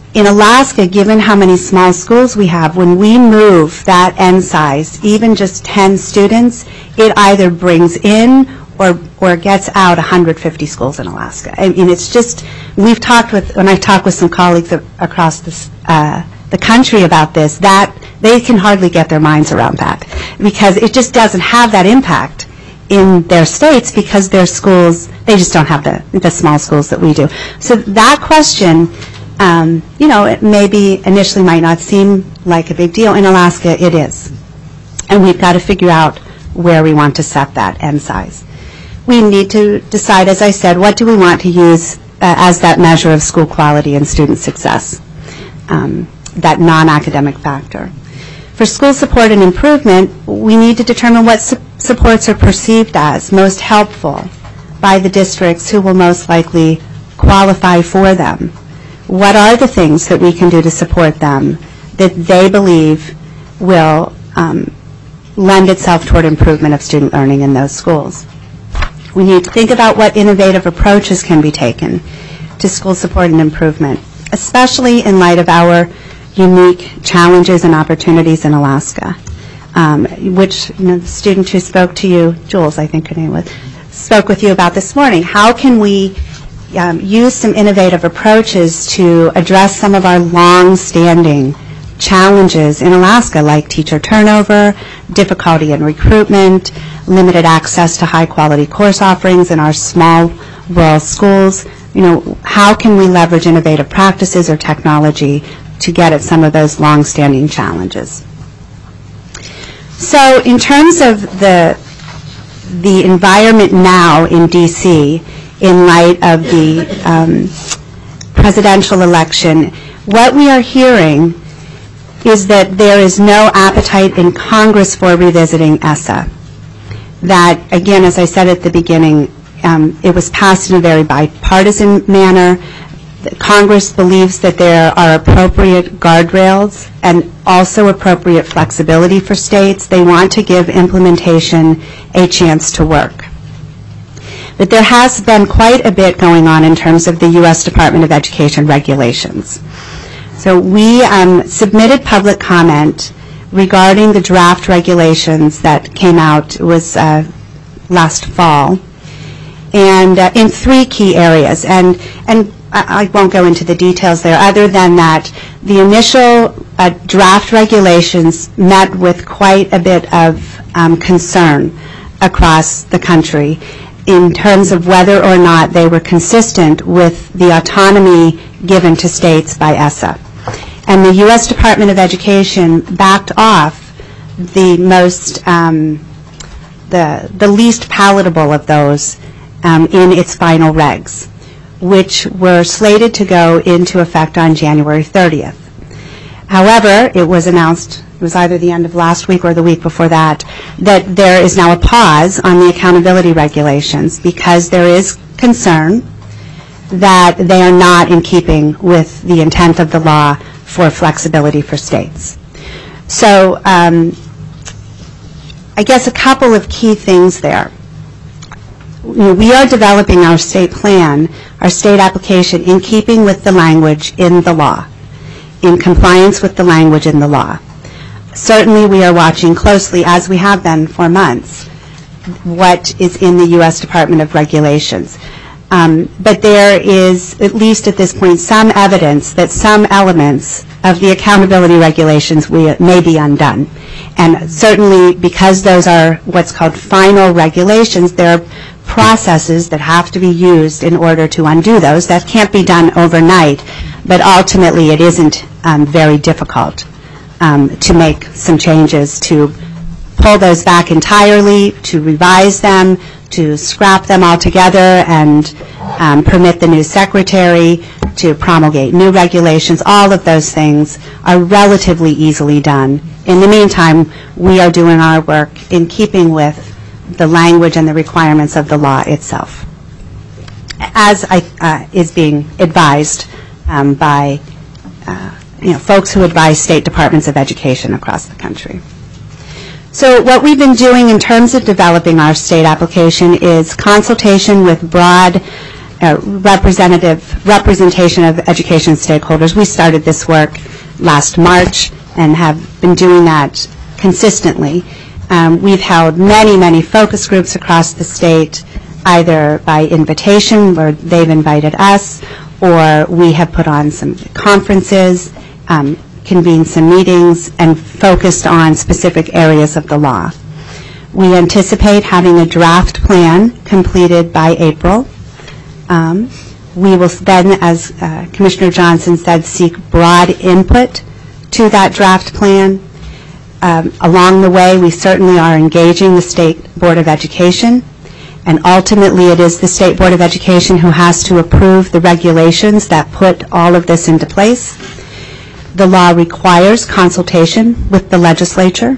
In Alaska, given how many small schools we have, when we move that N size, even just 10 students, it either brings in or gets out 150 schools in Alaska. I mean, it's just, when I talk with some colleagues across the country about this, that they can hardly get their minds around that, because it just doesn't have that impact in their states, because their schools, they just don't have the small schools that we do. So that question, it maybe initially might not seem like a big deal. In Alaska, it is. And we've got to figure out where we want to set that N size. We need to decide, as I said, what do we want to use as that measure of school quality and student success, that non-academic factor. For school support and improvement, we need to determine what supports are perceived as most helpful by the districts who will most likely qualify for them. What are the things that we can do to support them that they believe will lend itself toward improvement of student learning in those schools? We need to think about what innovative approaches can be taken to school support and improvement, especially in light of our unique challenges and opportunities in Alaska, which the student who spoke to you, Jules, I think her name was, spoke with you about this morning. How can we use some innovative approaches to address some of our long-standing challenges in Alaska, like teacher turnover, difficulty in recruitment, limited access to high-quality course offerings in our small rural schools? How can we leverage innovative practices or technology to get at some of those long-standing challenges? So in terms of the environment now in D.C., in light of the presidential election, what we are hearing is that there is no appetite in Congress for revisiting ESSA. That, again, as I said at the beginning, it was passed in a very bipartisan manner. Congress believes that there are appropriate guardrails and also appropriate flexibility for states. They want to give implementation a chance to work. But there has been quite a bit going on in terms of the U.S. Department of Education regulations. So we submitted public comment regarding the draft regulations that came out, it was last fall, and in 3 key areas. And I won't go into the details there, other than that the initial draft regulations met with quite a bit of concern across the country in terms of whether or not they were consistent with the autonomy given to states by ESSA. And the U.S. Department of Education backed off the most, the least palatable of those in its final regs, which were slated to go into effect on January 30th. However, it was announced, it was either the end of last week or the week before that there is now a pause on the accountability regulations because there is concern that they are not in keeping with the intent of the law for flexibility for states. So I guess a couple of key things there. We are developing our state plan, our state application, in keeping with the language in the law, in compliance with the language in the law. Certainly we are watching closely, as we have been for months, what is in the U.S. Department of Regulations. But there is, at least at this point, some evidence that some elements of the accountability regulations may be undone. And certainly because those are what's called final regulations, there are processes that have to be used in order to undo those. That can't be done overnight, but ultimately it isn't very difficult to make some changes, to pull those back entirely, to revise them, to scrap them altogether and permit the new secretary to promulgate new regulations. All of those things are relatively easily done. In the meantime, we are doing our work in keeping with the language and the requirements of the law itself, as is being advised by folks who advise state departments of education across the country. So what we've been doing in terms of developing our state application is consultation with broad representation of education stakeholders. We started this work last March and have been doing that consistently. We've held many, many focus groups across the state, either by invitation, where they've invited us, or we have put on some conferences, convened some meetings, and focused on specific areas of the law. We anticipate having a draft plan completed by April. We will then, as Commissioner Johnson said, seek broad input to that draft plan. Along the way, we certainly are engaging the State Board of Education, and ultimately it is the State Board of Education who has to approve the regulations that put all of this into place. The law requires consultation with the legislature.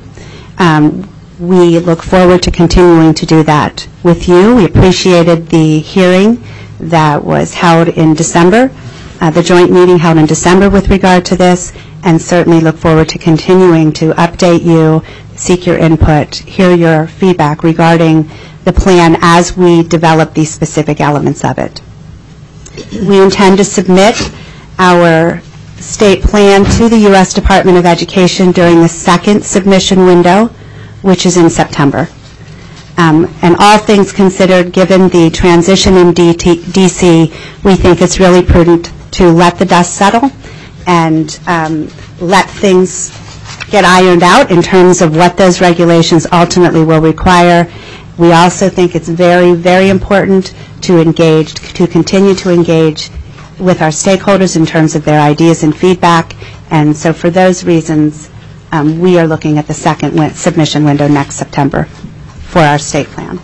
We look forward to continuing to do that with you. We appreciated the hearing that was held in December, the joint meeting held in December with regard to this, and certainly look forward to continuing to update you, seek your input, hear your feedback regarding the plan as we develop these specific elements of it. We intend to submit our state plan to the U.S. Department of Education during the second submission window, which is in September. And all things considered, given the transition in D.C., we think it's really prudent to let the dust settle and let things get ironed out in terms of what those regulations ultimately will require. We also think it's very, very important to continue to engage with our stakeholders in terms of their ideas and feedback. And so for those reasons, we are looking at the second submission window next September for our state plan.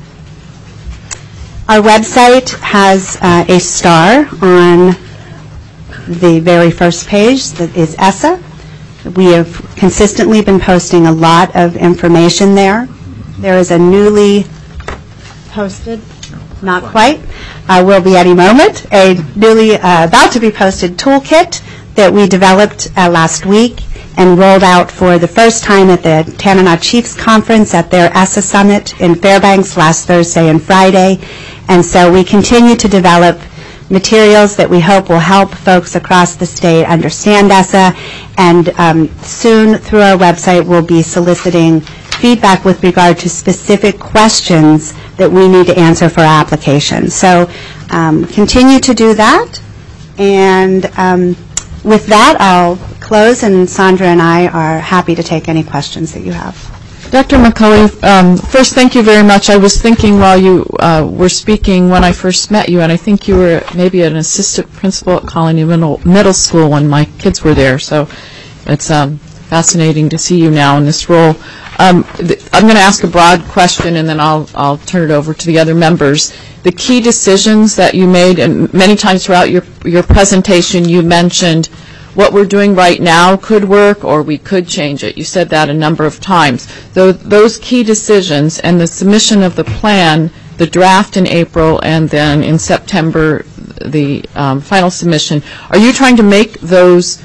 Our website has a star on the very first page that is ESSA. We have consistently been posting a lot of information there. There is a newly posted, not quite, will be any moment, a newly about to be posted toolkit that we developed last week and rolled out for the first time at the Tanana Chiefs Conference at their ESSA Summit in Fairbanks last Thursday and Friday. And so we continue to develop materials that we hope will help folks across the state understand ESSA, and soon through our website we'll be soliciting feedback with regard to specific questions that we need to answer for our application. So continue to do that, and with that I'll close, and Sandra and I are happy to take any questions that you have. Dr. McCulley, first, thank you very much. I was thinking while you were speaking when I first met you, and I think you were maybe an assistant principal at Colony Middle School when my kids were there, so it's fascinating to see you now in this role. I'm going to ask a broad question, and then I'll turn it over to the other members. The key decisions that you made, and many times throughout your presentation you mentioned what we're doing right now could work or we could change it. You said that a number of times. Those key decisions and the submission of the plan, the draft in April and then in September the final submission, are you trying to make those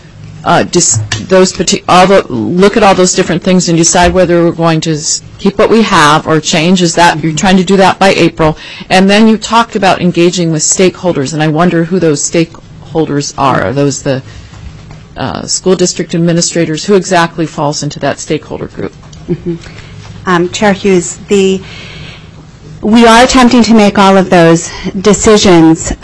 look at all those different things and decide whether we're going to keep what we have or change? Is that you're trying to do that by April? And then you talked about engaging with stakeholders, and I wonder who those stakeholders are. Are those the school district administrators? Who exactly falls into that stakeholder group? Mm-hmm. Chair Hughes, we are attempting to make all of those decisions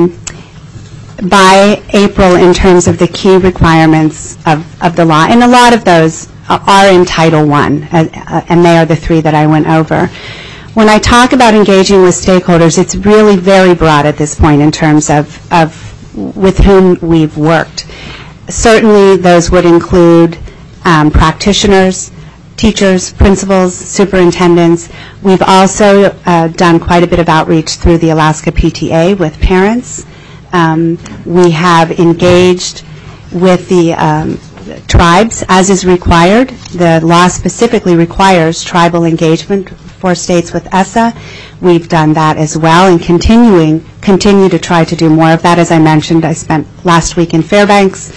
by April in terms of the key requirements of the law, and a lot of those are in Title I, and they are the three that I went over. When I talk about engaging with stakeholders, it's really very broad at this point in terms of with whom we've worked. Certainly those would include practitioners, teachers, principals, superintendents. We've also done quite a bit of outreach through the Alaska PTA with parents. We have engaged with the tribes as is required. The law specifically requires tribal engagement for states with ESSA. We've done that as well and continue to try to do more of that. As I mentioned, I spent last week in Fairbanks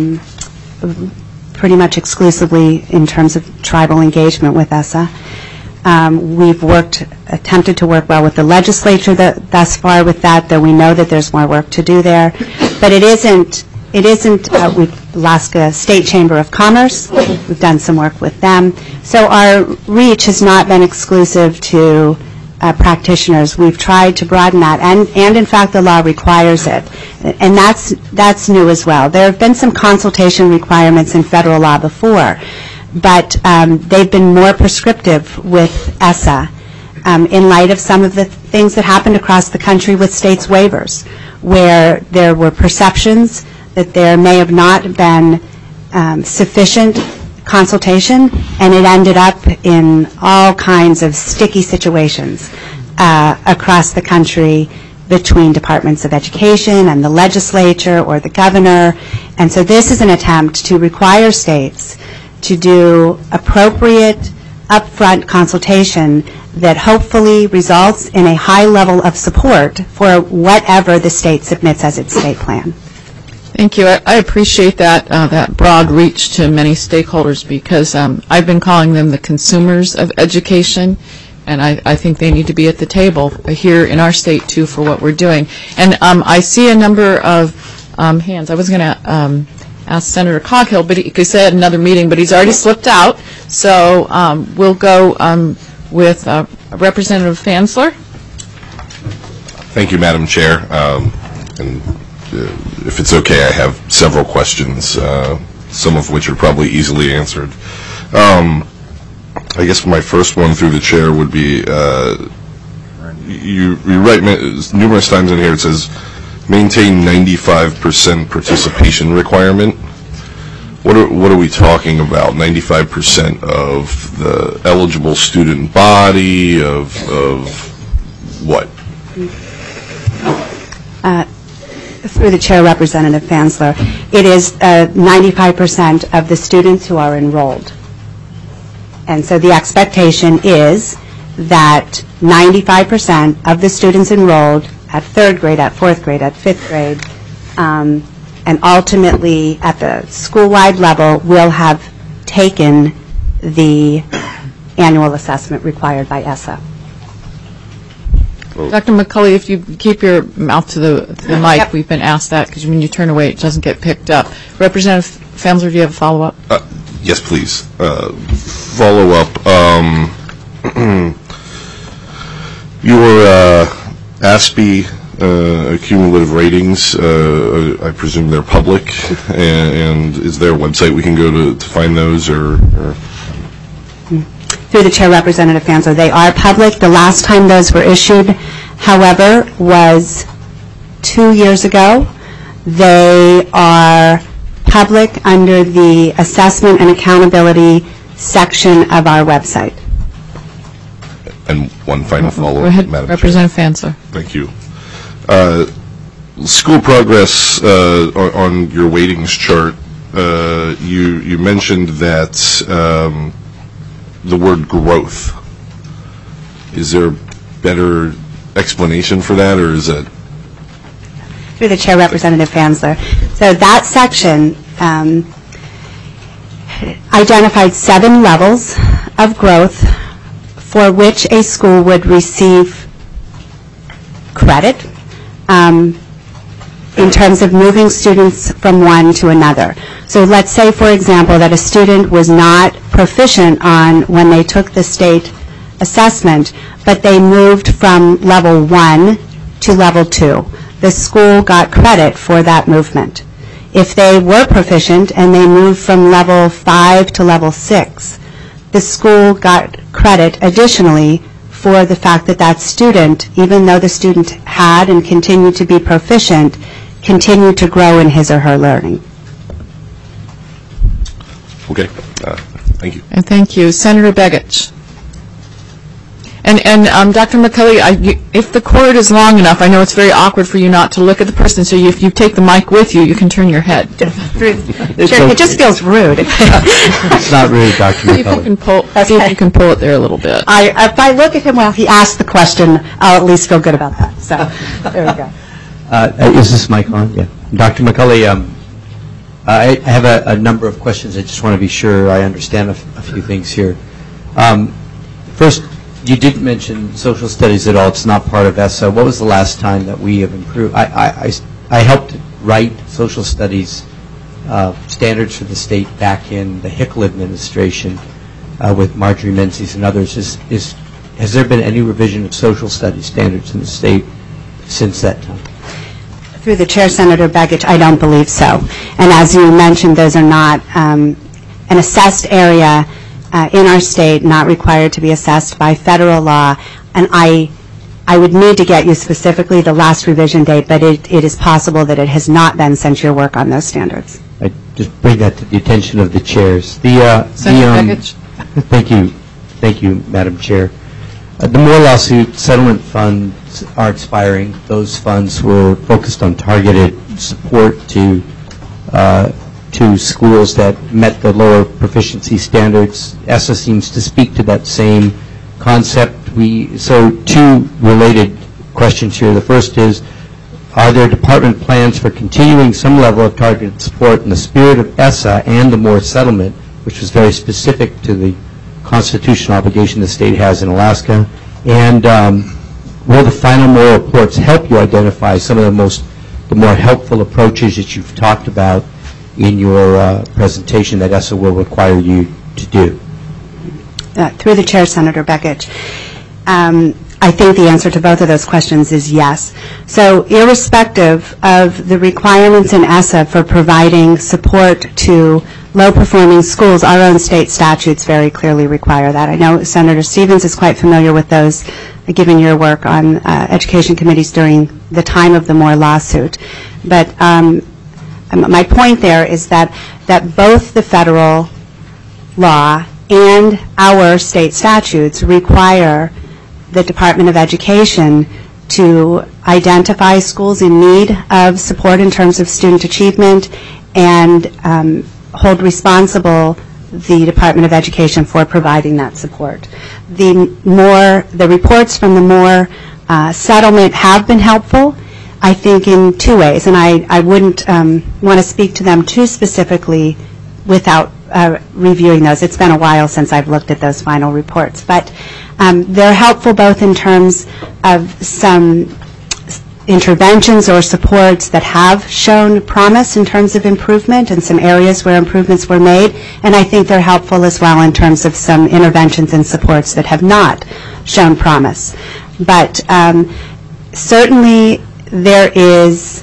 pretty much exclusively in terms of tribal engagement with ESSA. We've attempted to work well with the legislature thus far with that, though we know that there's more work to do there. But it isn't Alaska State Chamber of Commerce. We've done some work with them. So our reach has not been exclusive to practitioners. We've tried to broaden that, and in fact the law requires it. And that's new as well. There have been some consultation requirements in federal law before, but they've been more prescriptive with ESSA in light of some of the things that happened across the country with states' waivers, where there were perceptions that there may have not been sufficient consultation, and it ended up in all kinds of sticky situations across the country between departments of education and the legislature or the governor. And so this is an attempt to require states to do appropriate upfront consultation that hopefully results in a high level of support for whatever the state submits as its state plan. Thank you. I appreciate that broad reach to many stakeholders, because I've been calling them the consumers of education, and I think they need to be at the table here in our state, too, for what we're doing. And I see a number of hands. I was going to ask Senator Coghill, but he said another meeting, but he's already slipped out. So we'll go with Representative Fansler. Thank you, Madam Chair. And if it's okay, I have several questions, some of which are probably easily answered. I guess my first one through the chair would be, you write numerous times in here, it says, maintain 95% participation requirement. What are we talking about? 95% of the eligible student body, of what? Through the chair, Representative Fansler, it is 95% of the students who are enrolled. And so the expectation is that 95% of the students enrolled at third grade, at fourth grade, at fifth grade, and ultimately at the school-wide level will have taken the annual assessment required by ESSA. Dr. McCulley, if you keep your mouth to the mic, yep. We've been asked that, because when you turn away, it doesn't get picked up. Representative Fansler, do you have a follow-up? Yes, please. Follow-up. Your ASPE cumulative ratings, I presume they're public, and is there a website we can go to find those, or? Through the chair, Representative Fansler, they are public. The last time those were issued, however, was 2 years ago. They are public under the assessment and accountability section of our website. And one final follow-up, Go ahead, Madam Representative Chair. Fansler. Thank you. School progress on your weightings chart, you mentioned that the word growth. Is there a better explanation for that, or is it? Through the chair, Representative Fansler. So that section identified 7 levels of growth for which a school would receive credit in terms of moving students from one to another. So let's say, for example, that a student was not proficient on when they took the state assessment, but they moved from level 1 to level 2. The school got credit for that movement. If they were proficient and they moved from level 5 to level 6, the school got credit additionally for the fact that that student, even though the student had and continued to be proficient, continued to grow in his or her learning. Okay. Thank you. And thank you. Senator Begich. And Dr. McCulley, if the cord is long enough, I know it's very awkward for you not to look at the person, so if you take the mic with you, you can turn your head. It just feels rude. It's not rude, Dr. McCulley. See if you can pull it there a little bit. If I look at him while he asks the question, I'll at least feel good about that. So there we go. Is this mic on? Yeah. Dr. McCulley, I have a number of questions. I just want to be sure I understand a few things here. First, you didn't mention social studies at all. It's not part of ESSA. What was the last time that we have improved? I helped write social studies standards for the state back in the Hickel administration with Marjorie Menzies and others. Has there been any revision of social studies standards in the state since that time? Through the chair, Senator Begich, I don't believe so. And as you mentioned, those are not an assessed area in our state, not required to be assessed by federal law. And I would need to get you specifically the last revision date, but it is possible that it has not been since your work on those standards. I just bring that to the attention of the chairs. Senator Begich? Thank you, Madam Chair. The Moore lawsuit settlement funds are expiring. Those funds were focused on targeted support to schools that met the lower proficiency standards. ESSA seems to speak to that same concept. So two related questions here. The first is, are there department plans for continuing some level of targeted support in the spirit of ESSA and the Moore settlement, which was very specific to the constitutional obligation the state has in Alaska? And will the final Moore reports help you identify some of the more helpful approaches that you've talked about in your presentation that ESSA will require you to do? Through the chair, Senator Begich, I think the answer to both of those questions is yes. So irrespective of the requirements in ESSA for providing support to low-performing schools, our own state statutes very clearly require that. I know Senator Stevens is quite familiar with those, given your work on education committees during the time of the Moore lawsuit. But my point there is that both the federal law and our state statutes require the Department of Education to identify schools in need of support in terms of student achievement and hold responsible the Department of Education for providing that support. The reports from the Moore settlement have been helpful, I think, in two ways, and I wouldn't want to speak to them too specifically without reviewing those. It's been a while since I've looked at those final reports, but they're helpful both in terms of some interventions or supports that have shown promise in terms of improvement and some areas where improvements were made, and I think they're helpful as well in terms of some interventions and supports that have not shown promise. But certainly there is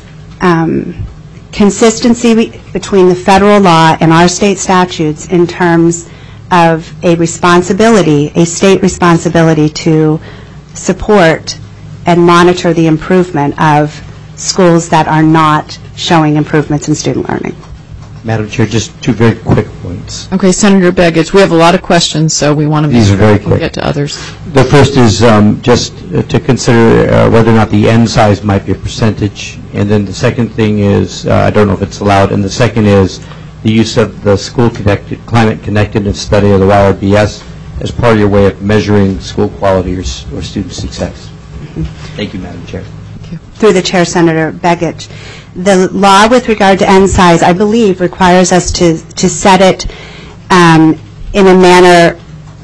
consistency between the federal law and our state statutes in terms of a responsibility, a state responsibility to support and monitor the improvement of schools that are not showing improvements in student learning. Madam Chair, just two very quick points. Okay, Senator Begich, we have a lot of questions, so we want to make sure we get to others. The first is just to consider whether or not the N size might be a percentage, and then the second thing is, I don't know if it's allowed, and the second is the use of the school climate connectedness study, or the YRBS, as part of your way of measuring school quality or student success. Thank you, Madam Chair. Thank you. Through the chair, Senator Begich. The law with regard to N size, I believe, requires us to set it in a manner,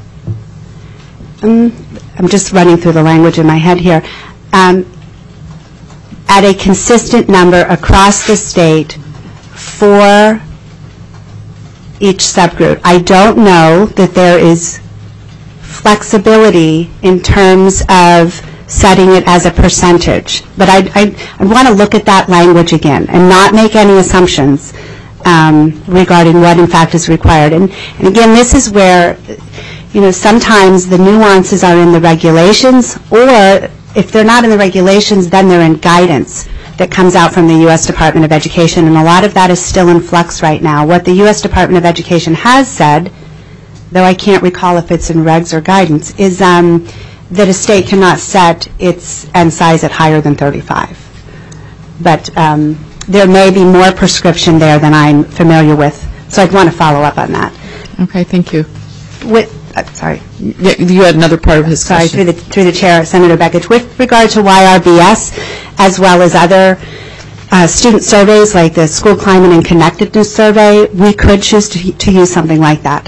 I'm just running through the language in my head here, at a consistent number across the state for each subgroup. I don't know that there is flexibility in terms of setting it as a percentage. But I want to look at that language again and not make any assumptions regarding what in fact is required. And again, this is where, sometimes the nuances are in the regulations, or if they're not in the regulations, then they're in guidance that comes out from the U.S. Department of Education, and a lot of that is still in flux right now. What the U.S. Department of Education has said, though I can't recall if it's in regs or guidance, is that a state cannot set its N size at higher than 35. But there may be more prescription there than I'm familiar with, so I'd want to follow up on that. Okay, thank you. Sorry. You had another part of his question. Sorry, through the chair, Senator Begich. With regard to YRBS, as well as other student surveys like the School Climate and Connectedness Survey, we could choose to use something like that.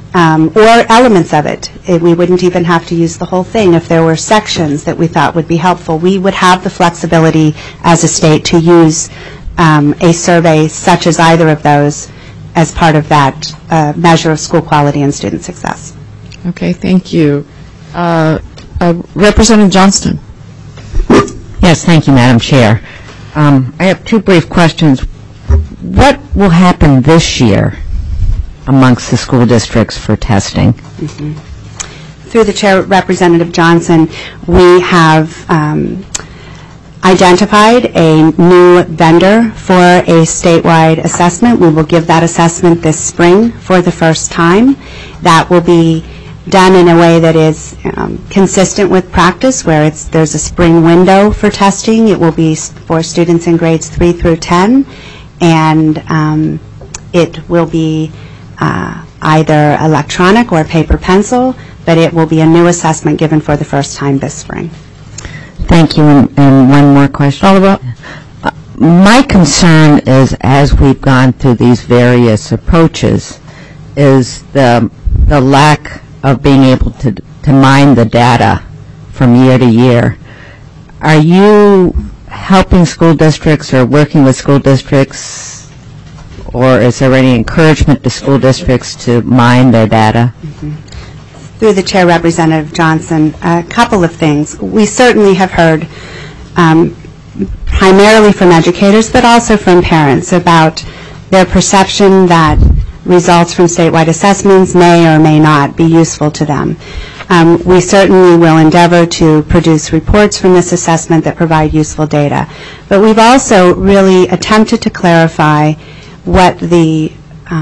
or elements of it. We wouldn't even have to use the whole thing. If there were sections that we thought would be helpful, we would have the flexibility as a state to use a survey such as either of those as part of that measure of school quality and student success. Okay, thank you. Representative Johnston. Yes, thank you, Madam Chair. I have two brief questions. What will happen this year amongst the school districts for testing? Through the Chair, Representative Johnson, we have identified a new vendor for a statewide assessment. We will give that assessment this spring for the first time. That will be done in a way that is consistent with practice, where there's a spring window for testing. It will be for students in grades 3 through 10, and it will be either electronic or paper pencil, but it will be a new assessment given for the first time this spring. Thank you, and one more question. My concern is, as we've gone through these various approaches, is the lack of being able to mine the data from year to year. Are you helping school districts or working with school districts, or is there any encouragement to school districts to mine their data? Through the Chair, Representative Johnson, a couple of things. We certainly have heard, primarily from educators, but also from parents, about their perception that results from statewide assessments may or may not be useful to them. We certainly will endeavor to produce reports from this assessment that provide useful data. But we've also really attempted to clarify what the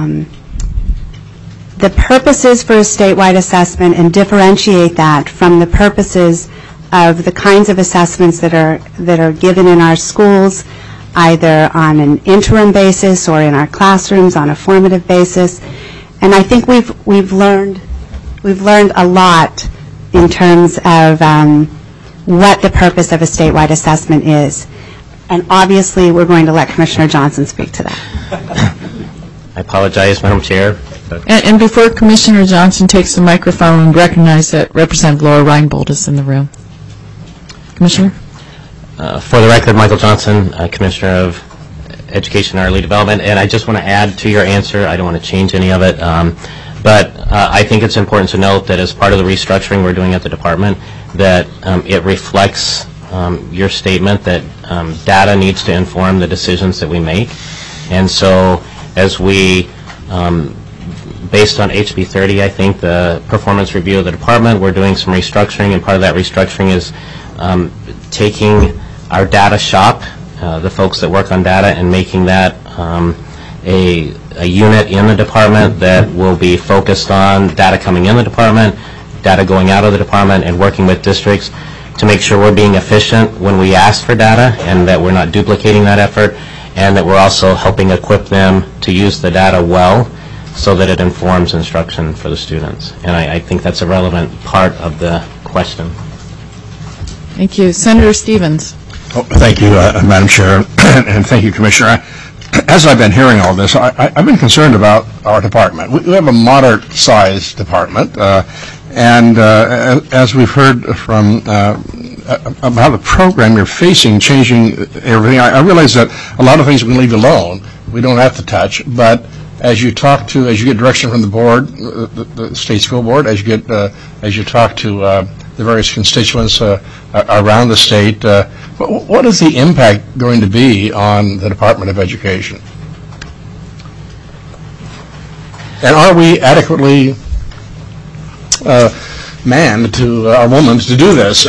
purposes for a statewide assessment and differentiate that from the purposes of the kinds of assessments that are given in our schools, either on an interim basis or in our classrooms on a formative basis. And I think we've learned a lot in terms of what the purpose of a statewide assessment is. And obviously, we're going to let Commissioner Johnson speak to that. I apologize, Madam Chair. And before Commissioner Johnson takes the microphone, recognize that Representative Laura Reinbold is in the room. Commissioner? For the record, Michael Johnson, Commissioner of Education and Early Development, and I just want to add to your answer. I don't want to change any of it, but I think it's important to note that as part of the restructuring we're doing at the department, that it reflects your statement that data needs to inform the decisions that we make. And so as we, based on HB 30, I think the performance review of the department, we're doing some restructuring, and part of that restructuring is taking our data shop, the folks that work on data, and making that a unit in the department that will be focused on data coming in the department, data going out of the department, and working with districts to make sure we're being efficient when we ask for data and that we're not duplicating that effort, and that we're also helping equip them to use the data well so that it informs instruction for the students. And I think that's a relevant part of the question. Thank you. Senator Stevens. Oh, thank you, Madam Chair, and thank you, Commissioner. As I've been hearing all this, I've been concerned about our department. We have a moderate-sized department, and as we've heard from about the program you're facing, changing everything, I realize that a lot of things we can leave alone. We don't have to touch, but as you get direction from the board, the state school board, as you talk to the various constituents around the state, what is the impact going to be on the Department of Education? And are we adequately manned or women to do this?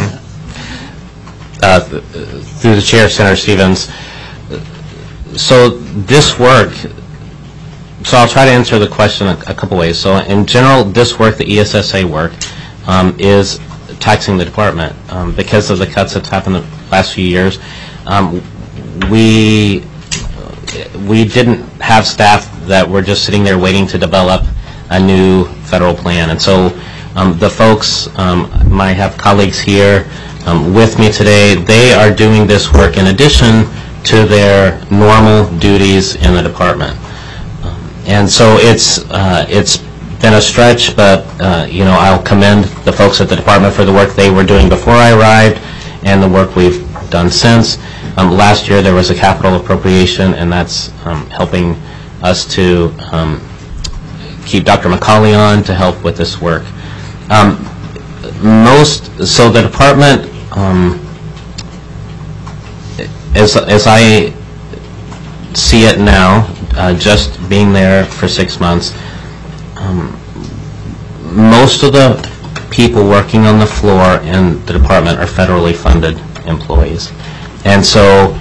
Through the chair, Senator Stevens. So this work, so I'll try to answer the question a couple ways. So in general, this work, the ESSA work, is taxing the department because of the cuts that's happened the last few years. We didn't have staff that were just sitting there waiting to develop a new federal plan. And so the folks, I have colleagues here with me today, they are doing this work in addition to their normal duties in the department. And so it's been a stretch, but I'll commend the folks at the department for the work they were doing before I arrived and the work we've done since. Last year there was a capital appropriation, and that's helping us to keep Dr. McCauley on to help with this work. So the department, as I see it now, just being there for 6 months, most of the people working on the floor in the department are federally funded employees. And so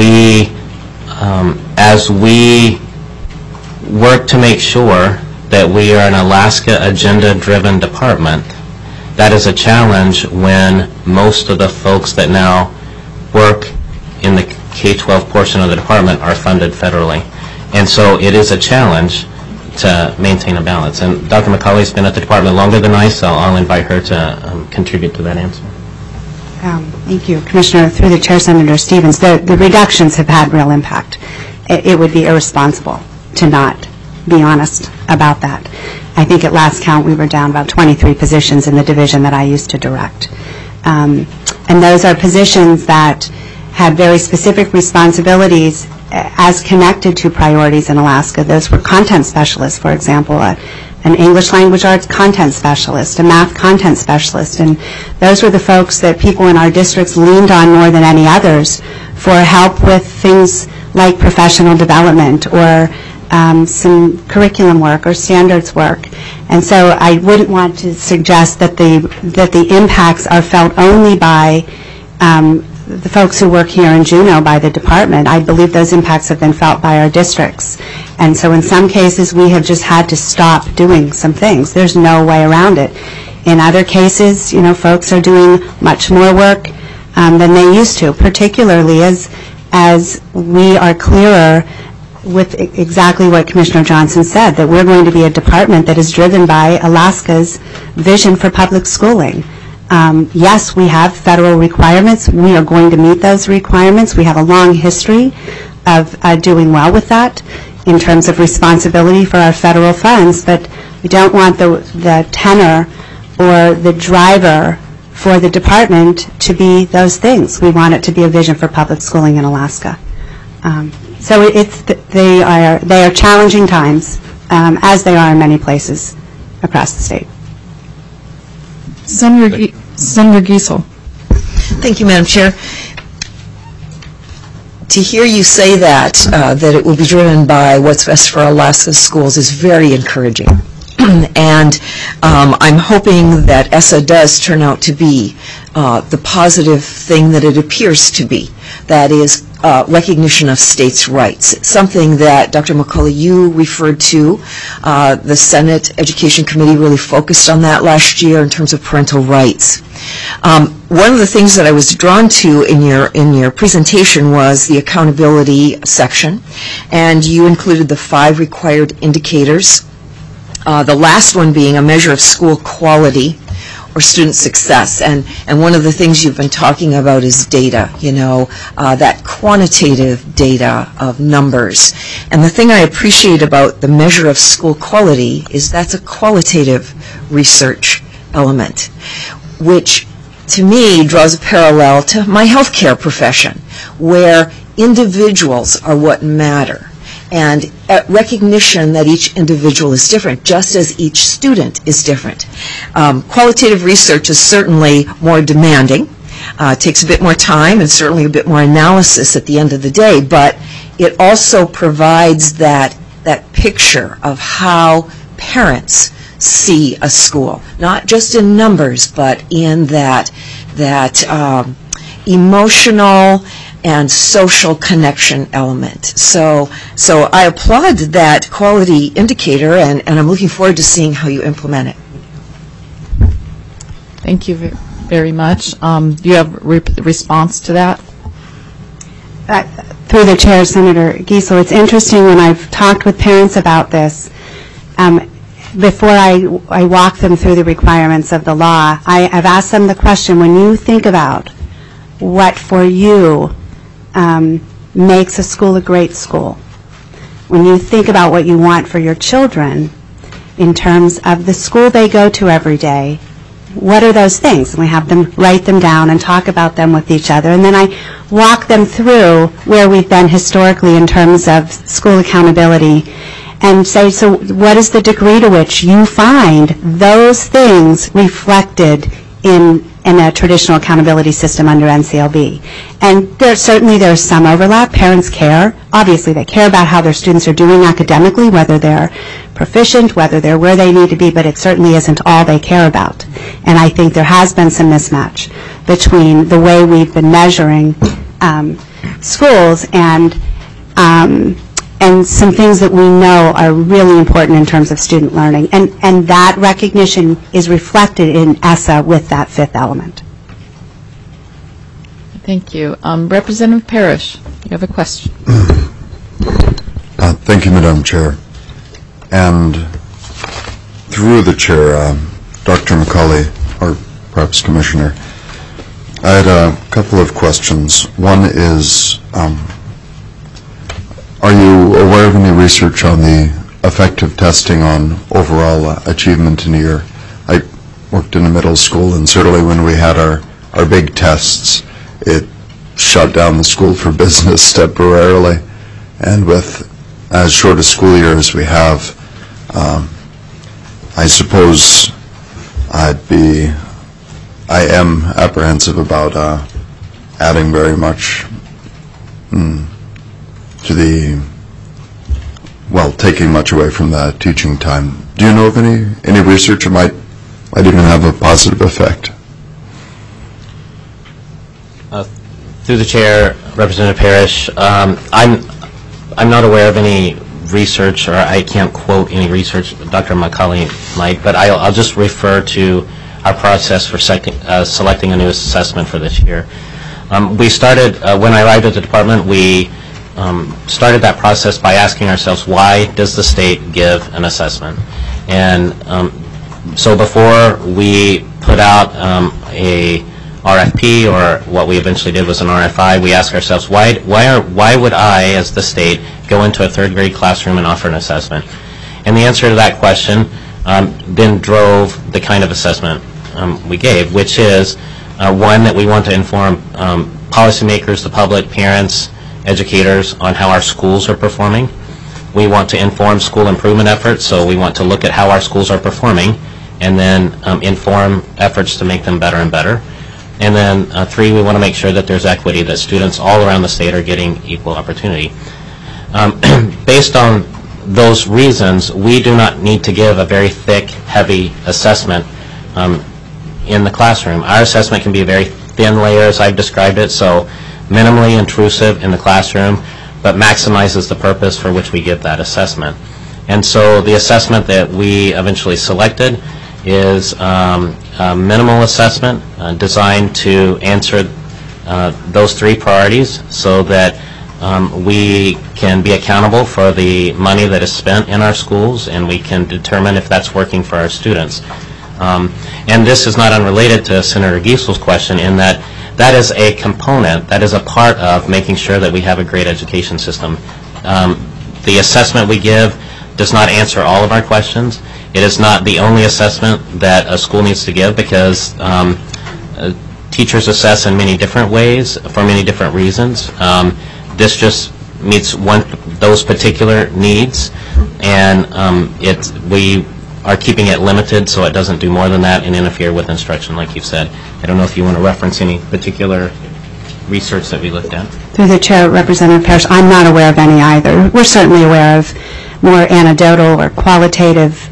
as we work to make sure that we are an Alaska agenda-driven department, that is a challenge when most of the folks that now work in the K-12 portion of the department are funded federally. And so it is a challenge to maintain a balance. And Dr. McCauley's been at the department longer than I, so I'll invite her to contribute to that answer. Thank you, Commissioner. Through the Chair, Senator Stevens, the reductions have had real impact. It would be irresponsible to not be honest about that. I think at last count we were down about 23 positions in the division that I used to direct. And those are positions that have very specific responsibilities as connected to priorities in Alaska. Those were content specialists, for example, an English language arts content specialist, a math content specialist, and those were the folks that people in our districts leaned on more than any others for help with things like professional development or some curriculum work or standards work. And so I wouldn't want to suggest that the impacts are felt only by the folks who work here in Juneau, by the department. I believe those impacts have been felt by our districts. And so in some cases we have just had to stop doing some things. There's no way around it. In other cases, folks are doing much more work than they used to, particularly as we are clearer with exactly what Commissioner Johnson said, that we're going to be a department that is driven by Alaska's vision for public schooling. Yes, we have federal requirements. We are going to meet those requirements. We have a long history of doing well with that in terms of responsibility for our federal funds, but we don't want the tenor or the driver for the department to be those things. We want it to be a vision for public schooling in Alaska. So they are challenging times, as they are in many places across the state. Senator Giesel. Thank you, Madam Chair. To hear you say that it will be driven by what's best for Alaska's schools is very encouraging. And I'm hoping that ESSA does turn out to be the positive thing that it appears to be. That is recognition of states' rights, something that Dr. McCauley, you referred to. The Senate Education Committee really focused on that last year in terms of parental rights. One of the things that I was drawn to in your presentation was the accountability section, and you included the 5 required indicators, the last one being a measure of school quality or student success. And one of the things you've been talking about is data, that quantitative data of numbers. And the thing I appreciate about the measure of school quality is that's a qualitative research element, which to me draws a parallel to my healthcare profession, where individuals are what matter. And recognition that each individual is different, just as each student is different. Qualitative research is certainly more demanding. It takes a bit more time and certainly a bit more analysis at the end of the day, but it also provides that picture of how parents see a school, not just in numbers, but in that emotional and social connection element. So I applaud that quality indicator, and I'm looking forward to seeing how you implement it. Thank you very much. Do you have a response to that? Through the Chair, Senator Giesel, it's interesting when I've talked with parents about this, before I walk them through the requirements of the law, I've asked them the question, when you think about what for you makes a school a great school, when you think about what you want for your children, in terms of the school they go to every day. What are those things? And we have them write them down and talk about them with each other. And then I walk them through where we've been historically in terms of school accountability and say, so what is the degree to which you find those things reflected in a traditional accountability system under NCLB? And there's some overlap. Parents care. Obviously, they care about how their students are doing academically, whether they're proficient, whether they're where they need to be, but it certainly isn't all they care about. And I think there has been some mismatch between the way we've been measuring schools and some things that we know are really important in terms of student learning. And that recognition is reflected in ESSA with that fifth element. Thank you. Representative Parrish, you have a question. Thank you, Madam Chair. And through the Chair, Dr. McCauley, or perhaps Commissioner, I had a couple of questions. One is, are you aware of any research on the effective testing on overall achievement in a year? I worked in a middle school, and certainly when we had our big tests, it shut down the school for business temporarily. And with as short a school year as we have, I suppose I am apprehensive about adding very much to the, well, taking much away from the teaching time. Do you know of any research that might even have a positive effect? Through the Chair, Representative Parrish, I'm not aware of any research, or I can't quote any research. Dr. McCauley might, but I'll just refer to our process for selecting a new assessment for this year. We started, when I arrived at the department, we started that process by asking ourselves, why does the state give an assessment? And so before we put out a RFP, or what we eventually did was an RFI, we asked ourselves, why would I, as the state, go into a third grade classroom and offer an assessment? And the answer to that question then drove the kind of assessment we gave, which is one that we want to inform policymakers, the public, parents, educators on how our schools are performing. We want to inform school improvement efforts, so we want to look at how our schools are performing and then inform efforts to make them better and better. And then 3, we want to make sure that there's equity, that students all around the state are getting equal opportunity. Based on those reasons, we do not need to give a very thick, heavy assessment in the classroom. Our assessment can be very thin layers, I've described it, so minimally intrusive in the classroom, but maximizes the purpose for which we give that assessment. And so the assessment that we eventually selected is a minimal assessment designed to answer those 3 priorities so that we can be accountable for the money that is spent in our schools, and we can determine if that's working for our students. And this is not unrelated to Senator Giesel's question, in that that is a component, that is a part of making sure that we have a great education system. The assessment we give does not answer all of our questions. It is not the only assessment that a school needs to give, because teachers assess in many different ways for many different reasons. This just meets those particular needs, and we are keeping it limited so it doesn't do more than that and interfere with instruction, like you said. I don't know if you want to reference any particular research that we looked at. Through the Chair, Representative Parrish, I'm not aware of any either. We're certainly aware of more anecdotal or qualitative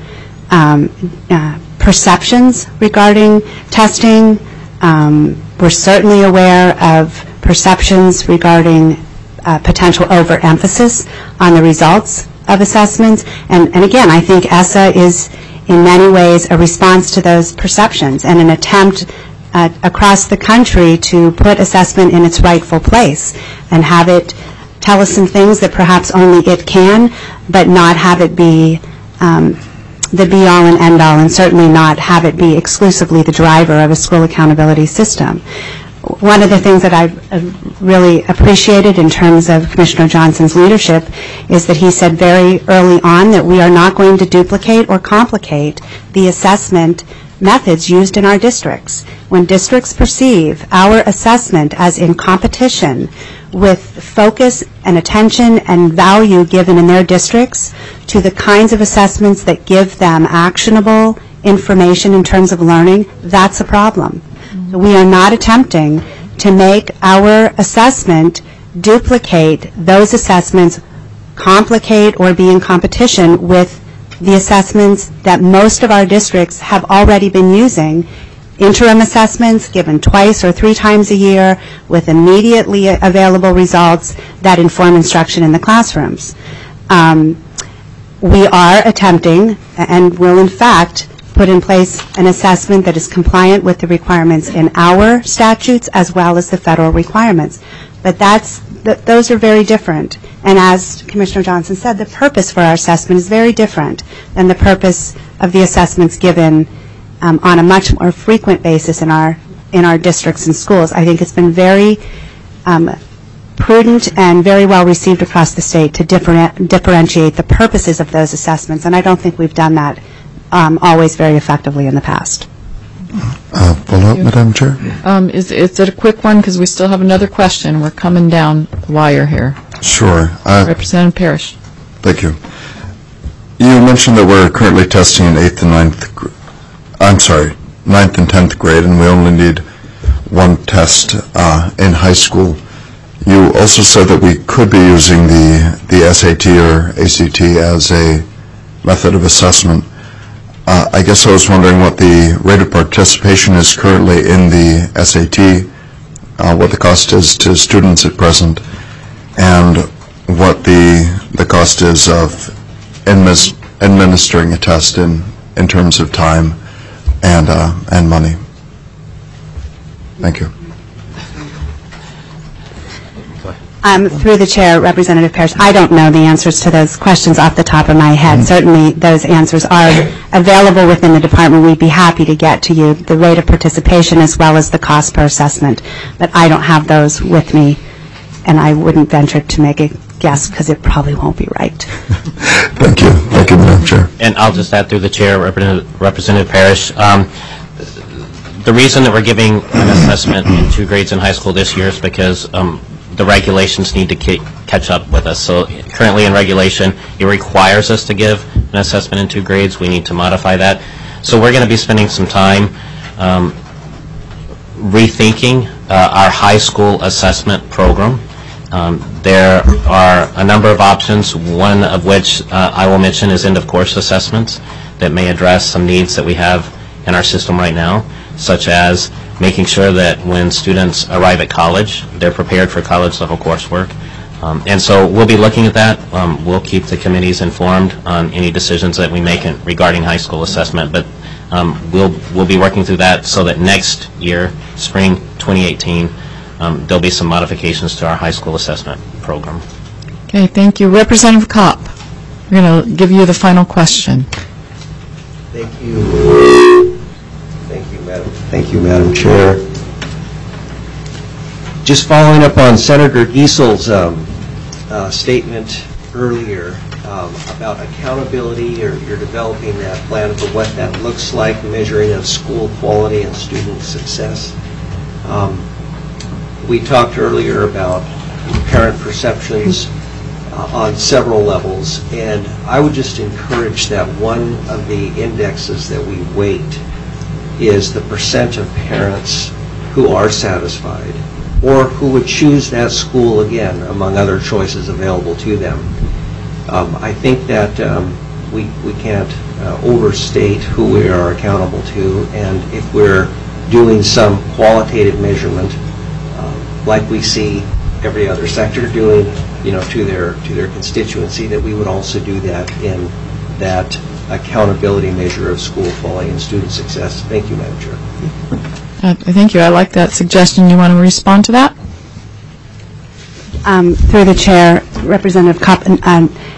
perceptions regarding testing. We're certainly aware of perceptions regarding potential overemphasis on the results of assessments. And again, I think ESSA is in many ways a response to those perceptions and an attempt across the country to put assessment in its rightful place and have it tell us some things that perhaps only it can, but not have it be the be-all and end-all, and certainly not have it be exclusively the driver of a school accountability system. one of the things that I've really appreciated in terms of Commissioner Johnson's leadership is that he said very early on that we are not going to duplicate or complicate the assessment methods used in our districts. When districts perceive our assessment as in competition with focus and attention and value given in their districts to the kinds of assessments that give them actionable information in terms of learning, that's a problem. We are not attempting to make our assessment duplicate those assessments, complicate or be in competition with the assessments that most of our districts have already been using, interim assessments given twice or 3 times a year with immediately available results that inform instruction in the classrooms. We are attempting and will in fact put in place an assessment that is compliant with the requirements in our statutes as well as the federal requirements. But those are very different. And as Commissioner Johnson said, the purpose for our assessment is very different than the purpose of the assessments given on a much more frequent basis in our districts and schools. I think it's been very prudent and very well received across the state to differentiate the purposes of those assessments, and I don't think we've done that always very effectively in the past. Follow-up, Madam Chair? Is it a quick one? Because we still have another question. We're coming down the wire here. Sure. Representative Parrish. Thank you. You mentioned that we're currently testing in 9th and 10th grade, and we only need one test in high school. You also said that we could be using the SAT or ACT as a method of assessment. I guess I was wondering what the rate of participation is currently in the SAT, what the cost is to students at present, and what the cost is of administering a test in terms of time and money. Thank you. Through the chair, Representative Parrish, I don't know the answers to those questions off the top of my head. Certainly those answers are available within the department. We'd be happy to get to you the rate of participation as well as the cost per assessment. But I don't have those with me, and I wouldn't venture to make a guess because it probably won't be right. Thank you. Thank you, Madam Chair. And I'll just add through the chair, Representative Parrish, the reason that we're giving an assessment in 2 grades in high school this year is because the regulations need to catch up with us. So currently in regulation, it requires us to give an assessment in 2 grades. We need to modify that. So we're going to be spending some time rethinking our high school assessment program. There are a number of options, one of which I will mention is end-of-course assessments that may address some needs that we have in our system right now, such as making sure that when students arrive at college, they're prepared for college-level coursework. And so we'll be looking at that. We'll keep the committees informed on any decisions that we make regarding high school assessment. But we'll be working through that so that next year, spring 2018, there'll be some modifications to our high school assessment program. Okay, thank you. Representative Kopp, we're going to give you the final question. Thank you. Thank you, Madam Chair. Just following up on Senator Giesel's statement earlier about accountability, or you're developing that plan for what that looks like, measuring of school quality and student success. We talked earlier about parent perceptions on several levels, and I would just encourage that one of the indexes that we weight is the percent of parents who are satisfied or who would choose that school again among other choices available to them. I think that we can't overstate who we are accountable to, and if we're doing some qualitative measurement like we see every other sector doing, to their constituency, that we would also do that in that accountability measure of school quality and student success. Thank you, Madam Chair. Thank you. I like that suggestion. You want to respond to that? Through the chair, Representative Kopp,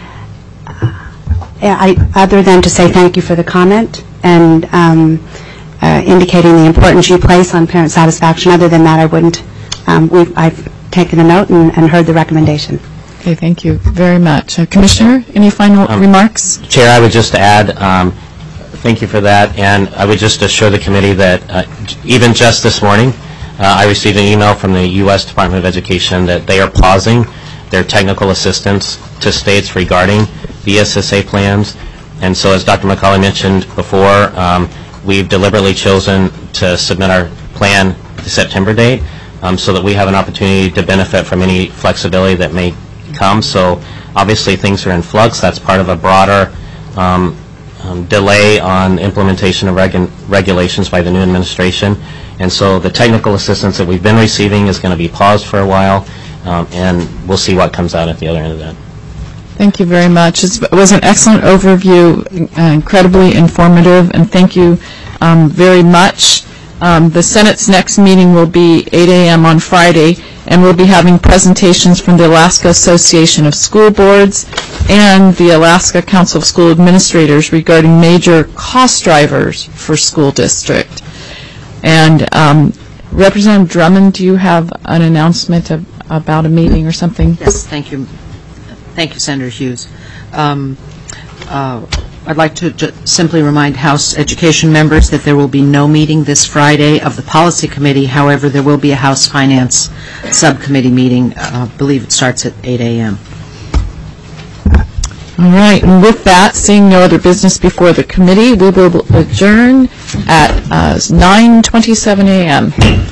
other than to say thank you for the comment, and indicating the importance you place on parent satisfaction. Other than that, I wouldn't. I've taken a note and heard the recommendation. Okay, thank you very much. Commissioner, any final remarks? Chair, I would just add, thank you for that, and I would just assure the committee that even just this morning, I received an email from the U.S. Department of Education that they are pausing their technical assistance to states regarding the SSA plans. And so as Dr. McCauley mentioned before, we've deliberately chosen to submit our plan to September date so that we have an opportunity to benefit from any flexibility that may come. So obviously things are in flux. That's part of a broader delay on implementation of regulations by the new administration. And so the technical assistance that we've been receiving is going to be paused for a while, and we'll see what comes out at the other end of that. Thank you very much. It was an excellent overview, incredibly informative, and thank you very much. The Senate's next meeting will be 8 a.m. on Friday, and we'll be having presentations from the Alaska Association of School Boards and the Alaska Council of School Administrators regarding major cost drivers for school district. And Representative Drummond, do you have an announcement about a meeting or something? Yes, thank you. Thank you, Senator Hughes. I'd like to simply remind House Education members that there will be no meeting this Friday of the Policy Committee. However, there will be a House Finance Subcommittee meeting. I believe it starts at 8 a.m. All right, and with that, seeing no other business before the committee, we will adjourn at 9:27 a.m.